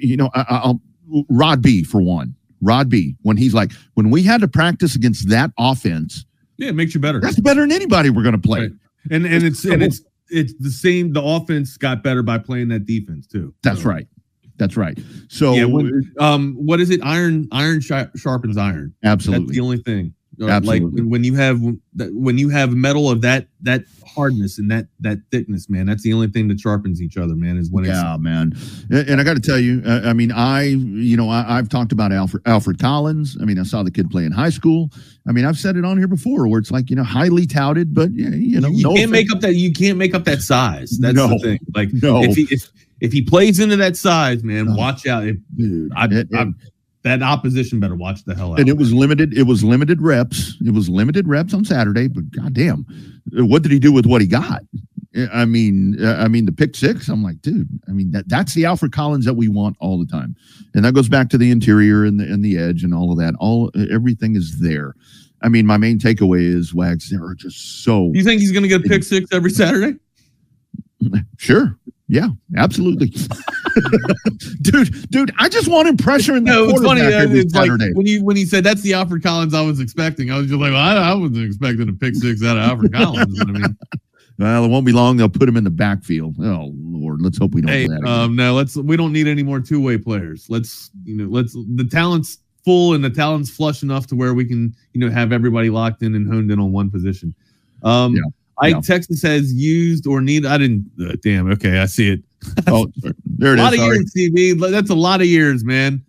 Rod B, for one. Rod B, when he's like, when we had to practice against that offense, it makes you better. That's better than anybody we're going to play. Right. And it's the same. The offense got better by playing that defense too. That's right. That's right. So what is it? Iron sharpens iron. Absolutely. That's the only thing. Absolutely. Like when you have metal of that hardness and that thickness, man, that's the only thing that sharpens each other, man. Is when man. And I got to tell you, I mean, I've talked about Alfred Collins. I mean, I saw the kid play in high school. I mean, I've said it on here before, where it's like highly touted, but you can't make up that size. That's the thing. Like if he plays into that size, man, watch out. That opposition better watch the hell out. And it was limited reps. It was limited reps on Saturday, but goddamn, what did he do with what he got? I mean, the pick six. I'm like, dude. I mean, that's the Alfred Collins that we want all the time, and that goes back to the interior and the edge and all of that. Everything is there. I mean, my main takeaway is Wags. They are just so. You think he's going to get a pick six every Saturday? Sure. Yeah, absolutely. dude, I just want him pressuring the quarterback. It's funny. It's like when he said that's the Alfred Collins I was expecting. I was just like, well, I wasn't expecting a pick six out of Alfred Collins. I mean, well, it won't be long. They'll put him in the backfield. Oh Lord, let's hope we don't. Hey, no, we don't need any more two-way players. Let's the talent's full and the talent's flush enough to where we can have everybody locked in and honed in on one position. Texas has used or need. I didn't. Damn. Okay, I see it. Oh, there it is. A lot of years, CB. That's a lot of years, man.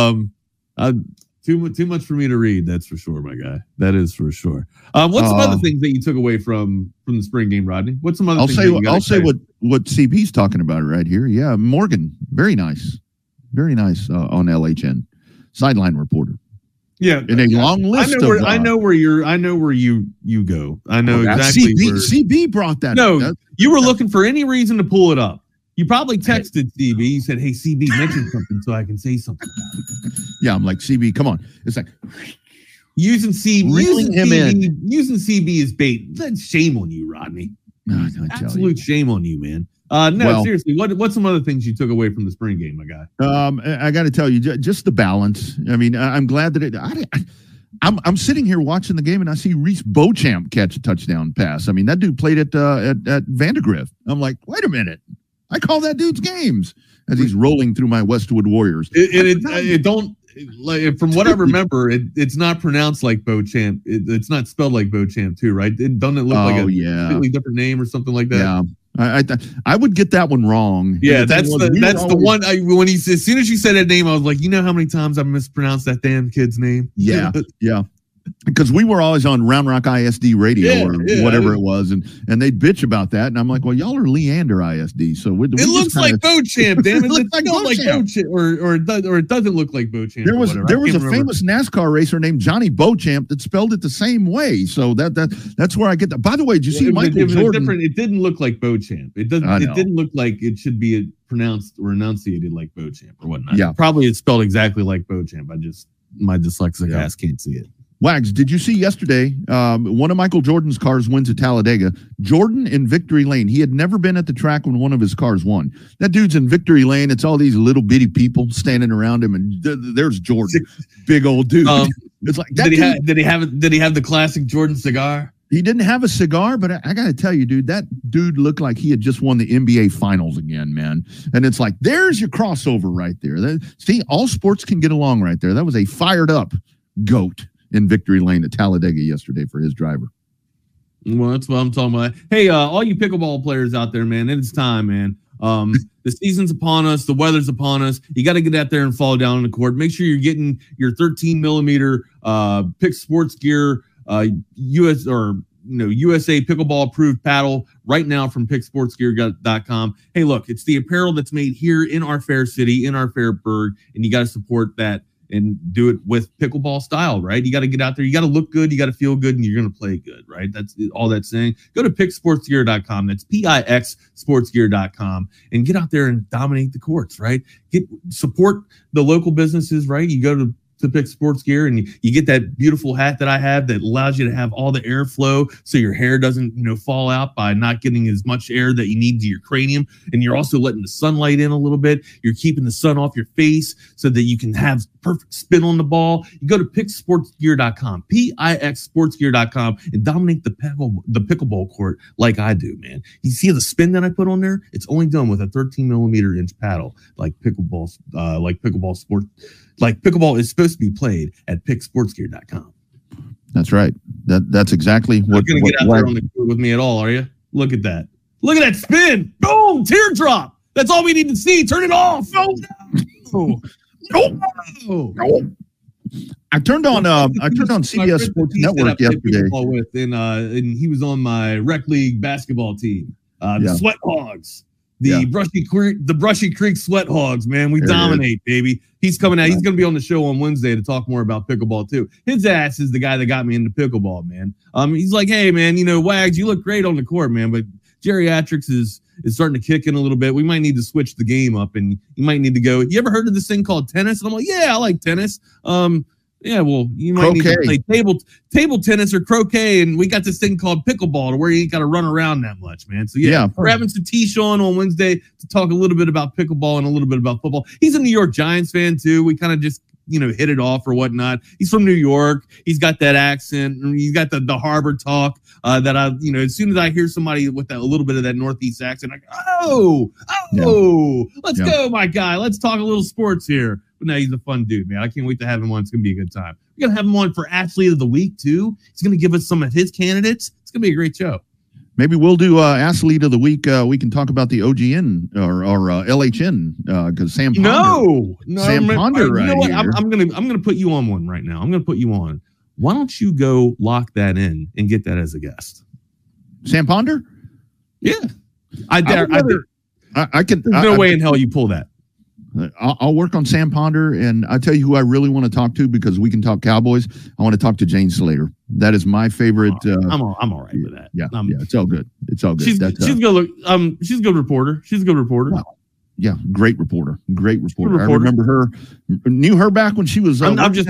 Too much for me to read. That's for sure, my guy. That is for sure. What's some other things that you took away from the spring game, Rodney? What's some other things? I'll say what CB's talking about right here. Yeah, Morgan, very nice on LHN, sideline reporter. Yeah, in a long list. I know where you go. I know exactly. CB brought that. No, you were looking for any reason to pull it up. You probably texted CB. You said, "Hey, CB, mention something so I can say something." Yeah, I'm like, CB, come on. It's like using CB as bait. That's shame on you, Rodney. Absolute shame on you, man. Seriously, what's some other things you took away from the spring game, my guy? I got to tell you, just the balance. I mean, I'm glad that I'm sitting here watching the game and I see Reese Beauchamp catch a touchdown pass. I mean, that dude played at Vandergrift. I'm like, wait a minute, I call that dude's games as he's rolling through my Westwood Warriors. From what I remember, it's not pronounced like Beauchamp. It's not spelled like Beauchamp too, right? It doesn't look like a completely different name or something like that. Yeah. I would get that one wrong. Yeah, that's the one. As soon as you said that name, I was like, you know how many times I mispronounced that damn kid's name? Yeah, yeah. because we were always on Round Rock ISD radio Yeah, or yeah, whatever it was, and they'd bitch about that, and I'm like, well, y'all are Leander ISD, so we It looks like Beauchamp, damn it! It looks It's not like Beauchamp, or it doesn't look like Beauchamp. There was or a remember. famous NASCAR racer named Johnny Beauchamp that spelled it the same way, so that's where I get that. By the way, did you see Michael Jordan? It didn't look like Beauchamp. It doesn't. It didn't look like it should be pronounced or enunciated like Beauchamp or whatnot. Yeah, probably it's spelled exactly like Beauchamp. My dyslexic ass can't see it. Wags, did you see yesterday? One of Michael Jordan's cars wins at Talladega. Jordan in Victory Lane. He had never been at the track when one of his cars won. That dude's in Victory Lane. It's all these little bitty people standing around him, and there's Jordan, big old dude. It's like that. Did he have the classic Jordan cigar? He didn't have a cigar, but I got to tell you, dude, that dude looked like he had just won the NBA Finals again, man. And it's like, there's your crossover right there. See, all sports can get along right there. That was a fired up GOAT in Victory Lane at Talladega yesterday for his driver. Well, that's what I'm talking about. Hey, all you pickleball players out there, man, it's time, man. The season's upon us. The weather's upon us. You got to get out there and fall down on the court. Make sure you're getting your 13 millimeter Pick Sports Gear USA pickleball approved paddle right now from picksportsgear.com. Hey, look, it's the apparel that's made here in our fair city, in our fair burg, and you got to support that and do it with pickleball style, right? You got to get out there. You got to look good. You got to feel good, and you're going to play good, right? That's all that's saying. Go to picksportsgear.com. That's PIXsportsgear.com, and get out there and dominate the courts, right? Support the local businesses, right? You go to Pick Sports Gear and you get that beautiful hat that I have that allows you to have all the airflow so your hair doesn't fall out by not getting as much air that you need to your cranium, and you're also letting the sunlight in a little bit. You're keeping the sun off your face so that you can have perfect spin on the ball. You go to picksportsgear.com, PIXsportsgear.com, and dominate the pickleball court like I do, man. You see the spin that I put on there? It's only done with a 13 millimeter inch paddle, like pickleball is supposed to be played at picksportsgear.com. That's right. That's exactly what. You're going to get out there on the court with me at all, are you? Look at that. Look at that spin. Boom. Teardrop. That's all we need to see. Turn it off. No. I turned on CBS Sports Network yesterday. And he was on my rec league basketball team. The Sweat Hogs. The Brushy Creek Sweat Hogs, man. We dominate, baby. He's coming out. He's going to be on the show on Wednesday to talk more about pickleball, too. His ass is the guy that got me into pickleball, man. He's like, hey, man, Wags, you look great on the court, man, but geriatrics is starting to kick in a little bit. We might need to switch the game up, and you might need to go. You ever heard of this thing called tennis? And I'm like, yeah, I like tennis. Yeah, well, you might need to play table tennis or croquet, and we got this thing called pickleball to where you ain't got to run around that much, man. So, we're having Satish on Wednesday to talk a little bit about pickleball and a little bit about football. He's a New York Giants fan, too. We kind of just, hit it off or whatnot. He's from New York. He's got that accent. He's got the harbor talk that as soon as I hear somebody with a little bit of that Northeast accent, I go, let's go, my guy. Let's talk a little sports here. But no, he's a fun dude, man. I can't wait to have him on. It's going to be a good time. We're going to have him on for Athlete of the Week, too. He's going to give us some of his candidates. It's going to be a great show. Maybe we'll do Athlete of the Week. We can talk about the OGN or LHN because Sam Ponder. Sam Ponder. You know what? I'm gonna put you on one right now. I'm gonna put you on. Why don't you go lock that in and get that as a guest? Sam Ponder? Yeah, I dare. I can. There's no way in hell you pull that. I'll work on Sam Ponder, and I tell you who I really want to talk to because we can talk Cowboys. I want to talk to Jane Slater. That is my favorite. I'm all right with that. Yeah, it's all good. It's all good. She's good. She's a good reporter. Wow. Yeah, great reporter. I remember her. Knew her back when she was. I got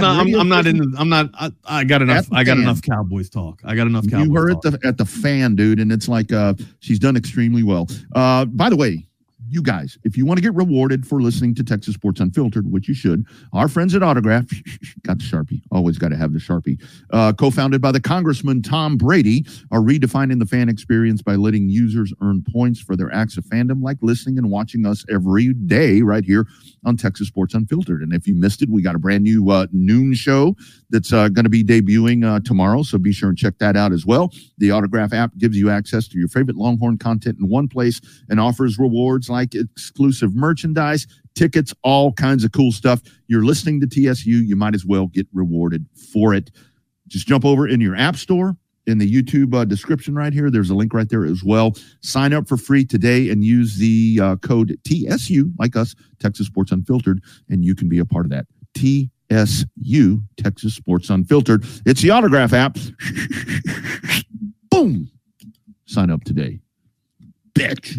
enough Cowboys talk. Knew her at the Fan, dude, and it's like she's done extremely well. By the way, you guys, if you want to get rewarded for listening to Texas Sports Unfiltered, which you should, our friends at Autograph, got the Sharpie, always got to have the Sharpie, co-founded by the Congressman Tom Brady, are redefining the fan experience by letting users earn points for their acts of fandom, like listening and watching us every day right here on Texas Sports Unfiltered. And if you missed it, we got a brand new noon show that's going to be debuting tomorrow, so be sure and check that out as well. The Autograph app gives you access to your favorite Longhorn content in one place and offers rewards like exclusive merchandise, tickets, all kinds of cool stuff. You're listening to TSU. You might as well get rewarded for it. Just jump over in your app store. In the YouTube description right here, there's a link right there as well. Sign up for free today and use the code TSU, like us, Texas Sports Unfiltered, and you can be a part of that. TSU, Texas Sports Unfiltered. It's the Autograph app. Boom. Sign up today. Bitch.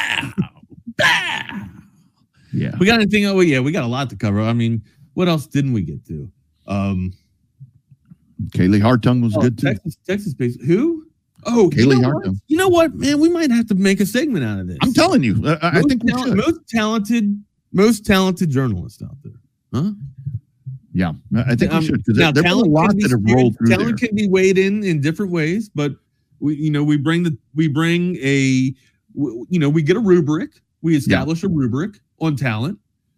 Yeah. We got anything? Oh, yeah, we got a lot to cover. I mean, what else didn't we get to? Kaylee Hartung was good too. Texas based. Who? Oh, Kaylee Hartung. You know what, man? We might have to make a segment out of this. I'm telling you, I think we should. Most talented journalist out there, huh? Yeah, I think we should. Now, there's a lot that have rolled through talent can be weighed in different ways, but we get a rubric. We establish a rubric on talent.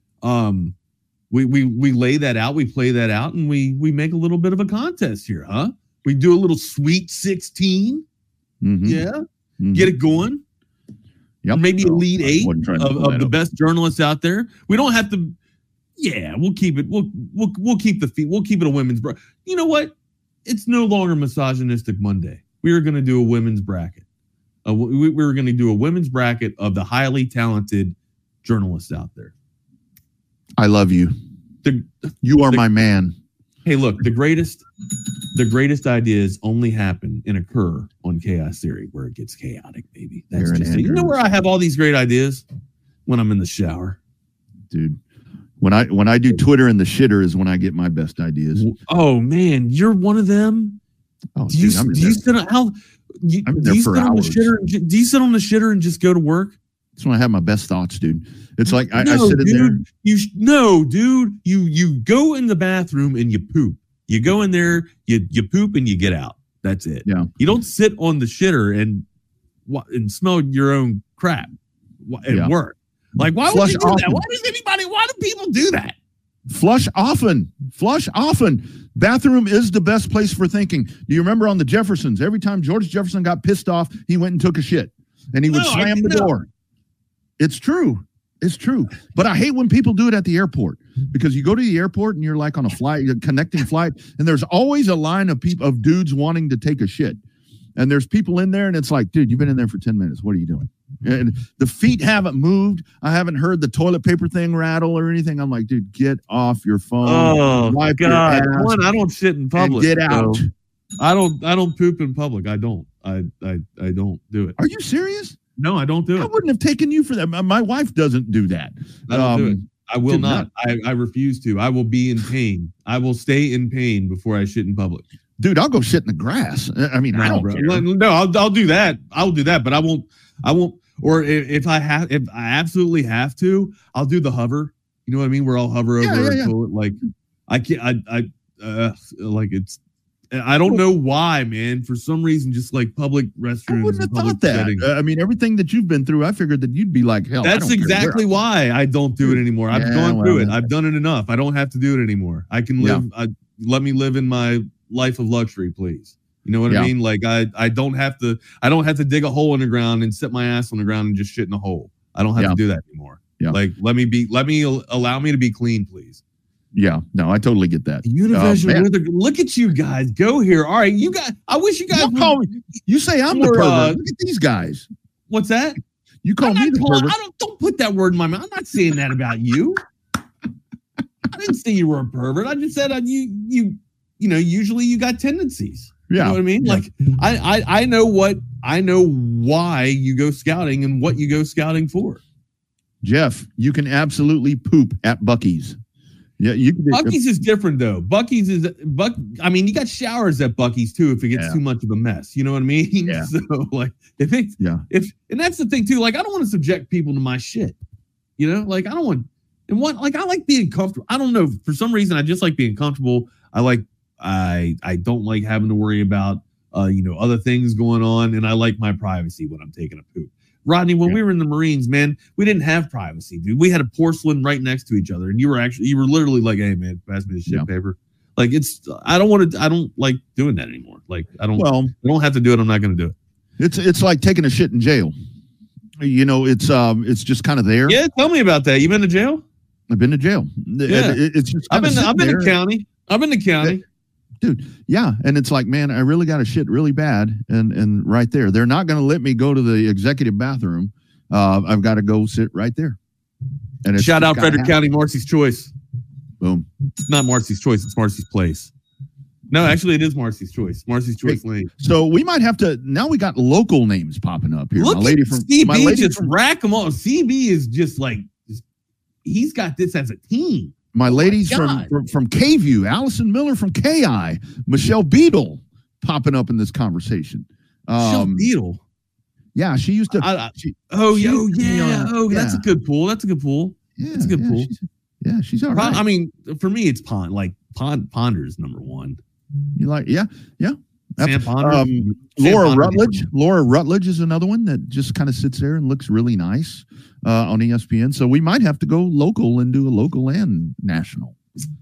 We lay that out, we play that out, and we make a little bit of a contest here, huh? We do a little Sweet 16. Mm-hmm. Yeah. Mm-hmm. Get it going. Yep. Maybe Elite 8 of the best journalists out there. We don't have to. Yeah, we'll keep it. We'll keep the feet. We'll keep it a women's bracket. You know what? It's no longer Misogynistic Monday. We are going to do a women's bracket. We were going to do a women's bracket of the highly talented journalists out there. I love you. You are my man. Hey, look, the greatest ideas only happen and occur on Chaos Theory, where it gets chaotic, baby. That's Aaron just it. You know where I have all these great ideas? When I'm in the shower. Dude. When I do Twitter in the shitter is when I get my best ideas. Oh man, you're one of them. Oh, do you sit on the shitter and just go to work? That's when I have my best thoughts, dude. It's like I sit in there. You go in the bathroom and you poop. You go in there, you poop and you get out. That's it. Yeah. You don't sit on the shitter and smell your own crap and work. Like, why would you do that? Why do people do that? Flush often. Bathroom is the best place for thinking. Do you remember on the Jeffersons? Every time George Jefferson got pissed off, he went and took a shit. And he would slam the door. It's true. It's true. But I hate when people do it at the airport, because you go to the airport and you're like on a flight, a connecting flight, and there's always a line of people, of dudes wanting to take a shit. And there's people in there, and it's like, dude, you've been in there for 10 minutes. What are you doing? And the feet haven't moved. I haven't heard the toilet paper thing rattle or anything. I'm like, dude, get off your phone. Oh, wipe God. Your ass. One, I don't shit in public. Get out. So I don't poop in public. I don't. I don't do it. Are you serious? No, I don't do it. I wouldn't have taken you for that. My wife doesn't do that. I don't do it. I will not. I refuse to. I will be in pain. I will stay in pain before I shit in public. Dude, I'll go shit in the grass. I mean, I don't care. No, I'll do that. I'll do that, but I won't. Or if I absolutely have to, I'll do the hover. You know what I mean? Where I'll hover over a toilet. Like I can't. Like it's. I don't know why, man. For some reason, just like public restrooms. I wouldn't have thought that. I mean, everything that you've been through, I figured that you'd be like, hell. That's exactly why I don't do it anymore. I've gone through it. I've done it enough. I don't have to do it anymore. I can live. Let me live in my life of luxury, please. You know what I mean? Like I don't have to dig a hole in the ground and set my ass on the ground and just shit in a hole. I don't have to do that anymore. Yeah. Like allow me to be clean, please. Yeah, no, I totally get that. Look at you guys. Go here. All right, you guys. I wish you guys would call me. You say I'm the pervert. Look at these guys. What's that? You call me the pervert. Don't put that word in my mouth. I'm not saying that about you. I didn't say you were a pervert. I just said you usually you got tendencies. You know what I mean? Yeah. Like I know why you go scouting and what you go scouting for. Jeff, you can absolutely poop at Buc-ee's. Yeah, Buc-ee's is different though. Buc-ee's is I mean, you got showers at Buc-ee's too if it gets too much of a mess. You know what I mean? Yeah. So like if and that's the thing too. Like I don't want to subject people to my shit. You know, like I don't want I like being comfortable. I don't know. For some reason, I just like being comfortable. I don't like having to worry about other things going on, and I like my privacy when I'm taking a poop. Rodney, when we were in the Marines, man, we didn't have privacy, dude. We had a porcelain right next to each other, and you were literally like, "Hey, man, pass me the shit paper." Like I don't like doing that anymore. Like I don't have to do it. I'm not going to do it. It's like taking a shit in jail. You know, it's just kind of there. Yeah, tell me about that. You been to jail? I've been to jail. Yeah. It's just I've been to county. I've been to county. dude. Yeah. And it's like, man, I really got to shit really bad. And right there, they're not going to let me go to the executive bathroom. I've got to go sit right there. And it's shout out Frederick County, Marcy's Choice. Boom. It's not Marcy's Choice. It's Marcy's Place. No, actually, it is Marcy's Choice. Marcy's Choice Lane. So we might have to. Now we got local names popping up here. Look, my lady from CB just rack them all. CB is just like he's got this as a team. My ladies from K-View, Allison Miller from KI, Michelle Beadle popping up in this conversation. Michelle Beadle. Yeah, she used to. That's a good pool. That's a good pool. Yeah, that's a good pool. She's all right. I mean, for me, it's Ponder is number one. You like, yeah. Sam Ponder. Laura Rutledge. Laura Rutledge is another one that just kind of sits there and looks really nice on ESPN. So we might have to go local and do a local and national.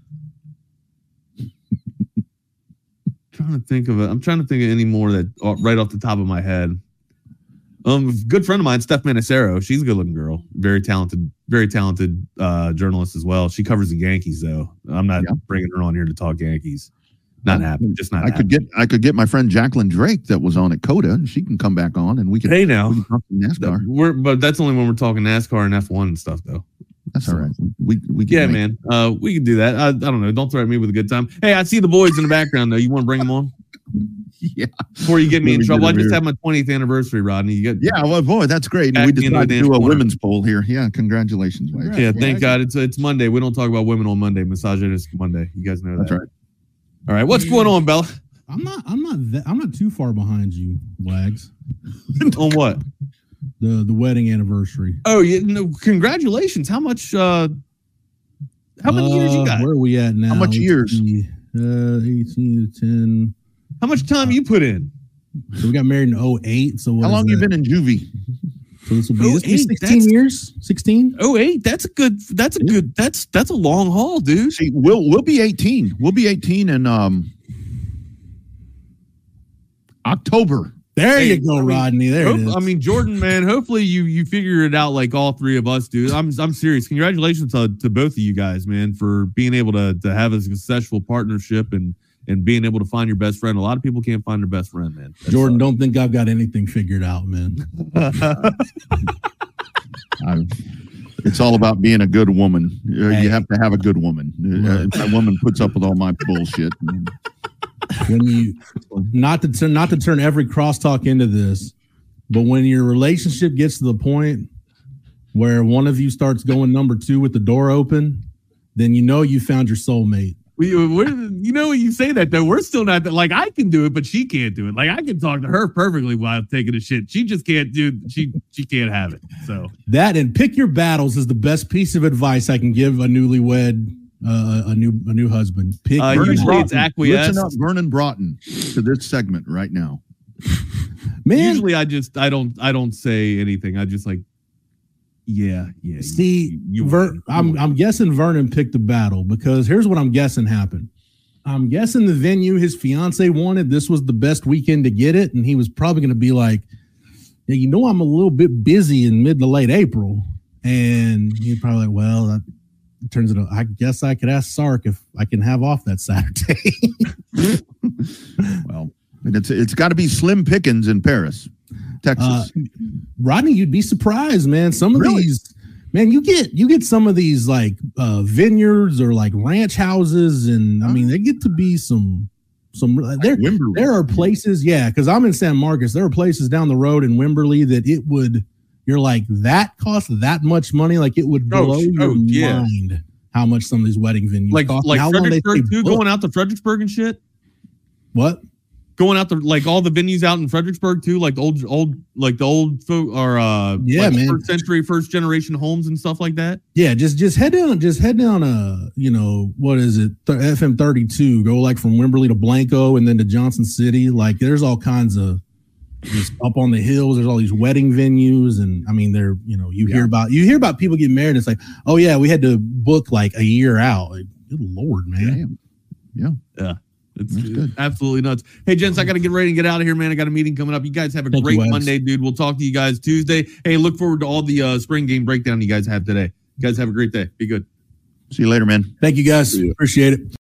I'm trying to think of any more that right off the top of my head. Good friend of mine, Steph Manicero. She's a good looking girl. Very talented journalist as well. She covers the Yankees though. I'm not bringing her on here to talk Yankees. Not happening. Just not. I could get my friend Jacqueline Drake that was on at COTA, and she can come back on, and we can. Hey now, we can talk NASCAR. But that's only when we're talking NASCAR and F1 and stuff though. That's all right. We can man. We can do that. I don't know. Don't throw at me with a good time. Hey, I see the boys in the background though. You want to bring them on? Yeah. Before you get me in trouble, I just had my 20th anniversary, Rodney. Well, boy, that's great. And we decided to do a women's poll here. Yeah, congratulations, Wade. Yeah, thank God. It's Monday. We don't talk about women on Monday. Misogynist Monday. You guys know that. That's right. All right, what's going on, Bella? I'm not too far behind you, Wags. On what? The wedding anniversary. Oh, yeah. No, congratulations. How much? How many years you got? Where are we at now? How much years? 18 to 10. How much time you put in? So we got married in 2008. So how long you been in juvie? So this will be 16 years. 16. 2008. That's a long haul, dude. See, we'll be 18. We'll be 18 in October. There you go, Rodney. There it is. I mean, Jordan, man. Hopefully you figure it out like all three of us do. I'm serious. Congratulations to both of you guys, man, for being able to have a successful partnership and being able to find your best friend. A lot of people can't find their best friend, man. Jordan, don't think I've got anything figured out, man. It's all about being a good woman. You have to have a good woman. A woman puts up with all my bullshit. When you not to turn every crosstalk into this, but when your relationship gets to the point where one of you starts going number 2 with the door open, then you know you found your soulmate. When you say that though, we're still not that. Like I can do it, but she can't do it. Like I can talk to her perfectly while taking a shit. She just can't do. She can't have it. So that and pick your battles is the best piece of advice I can give a newlywed, a new husband. Pick. Usually it's acquiesce. Listen up, Vernon Broughton, to this segment right now. Man, usually I don't say anything. I just like. Yeah. See, I'm guessing Vernon picked the battle because here's what I'm guessing happened. I'm guessing the venue his fiance wanted, this was the best weekend to get it, and he was probably going to be like, yeah, I'm a little bit busy in mid to late April, and he's probably like, well, that turns out I guess I could ask Sark if I can have off that Saturday. Well, it's got to be slim pickings in Paris. Texas. Rodney, you'd be surprised, man. Some of these, man, you get some of these like vineyards or like ranch houses, and I mean they get to be some there are places, because I'm in San Marcos. There are places down the road in Wimberley that you're like that costs that much money, like it would blow your mind how much some of these wedding venues cost. Like Fredericksburg too, going out to Fredericksburg and shit. What? Going out to like all the venues out in Fredericksburg too, like the old folk or man, first century, first generation homes and stuff like that. Yeah, just head down what is it, FM 32? Go like from Wimberley to Blanco and then to Johnson City. Like there's all kinds of just up on the hills. There's all these wedding venues, and I mean they're you hear about people getting married. And it's like, oh yeah, we had to book like a year out. Like, good Lord, man. Yeah. It's absolutely nuts. Hey, gents, I got to get ready and get out of here, man. I got a meeting coming up. You guys have a great Monday, dude. We'll talk to you guys Tuesday. Hey, look forward to all the spring game breakdown you guys have today. You guys have a great day. Be good. See you later, man. Thank you, guys. Appreciate it.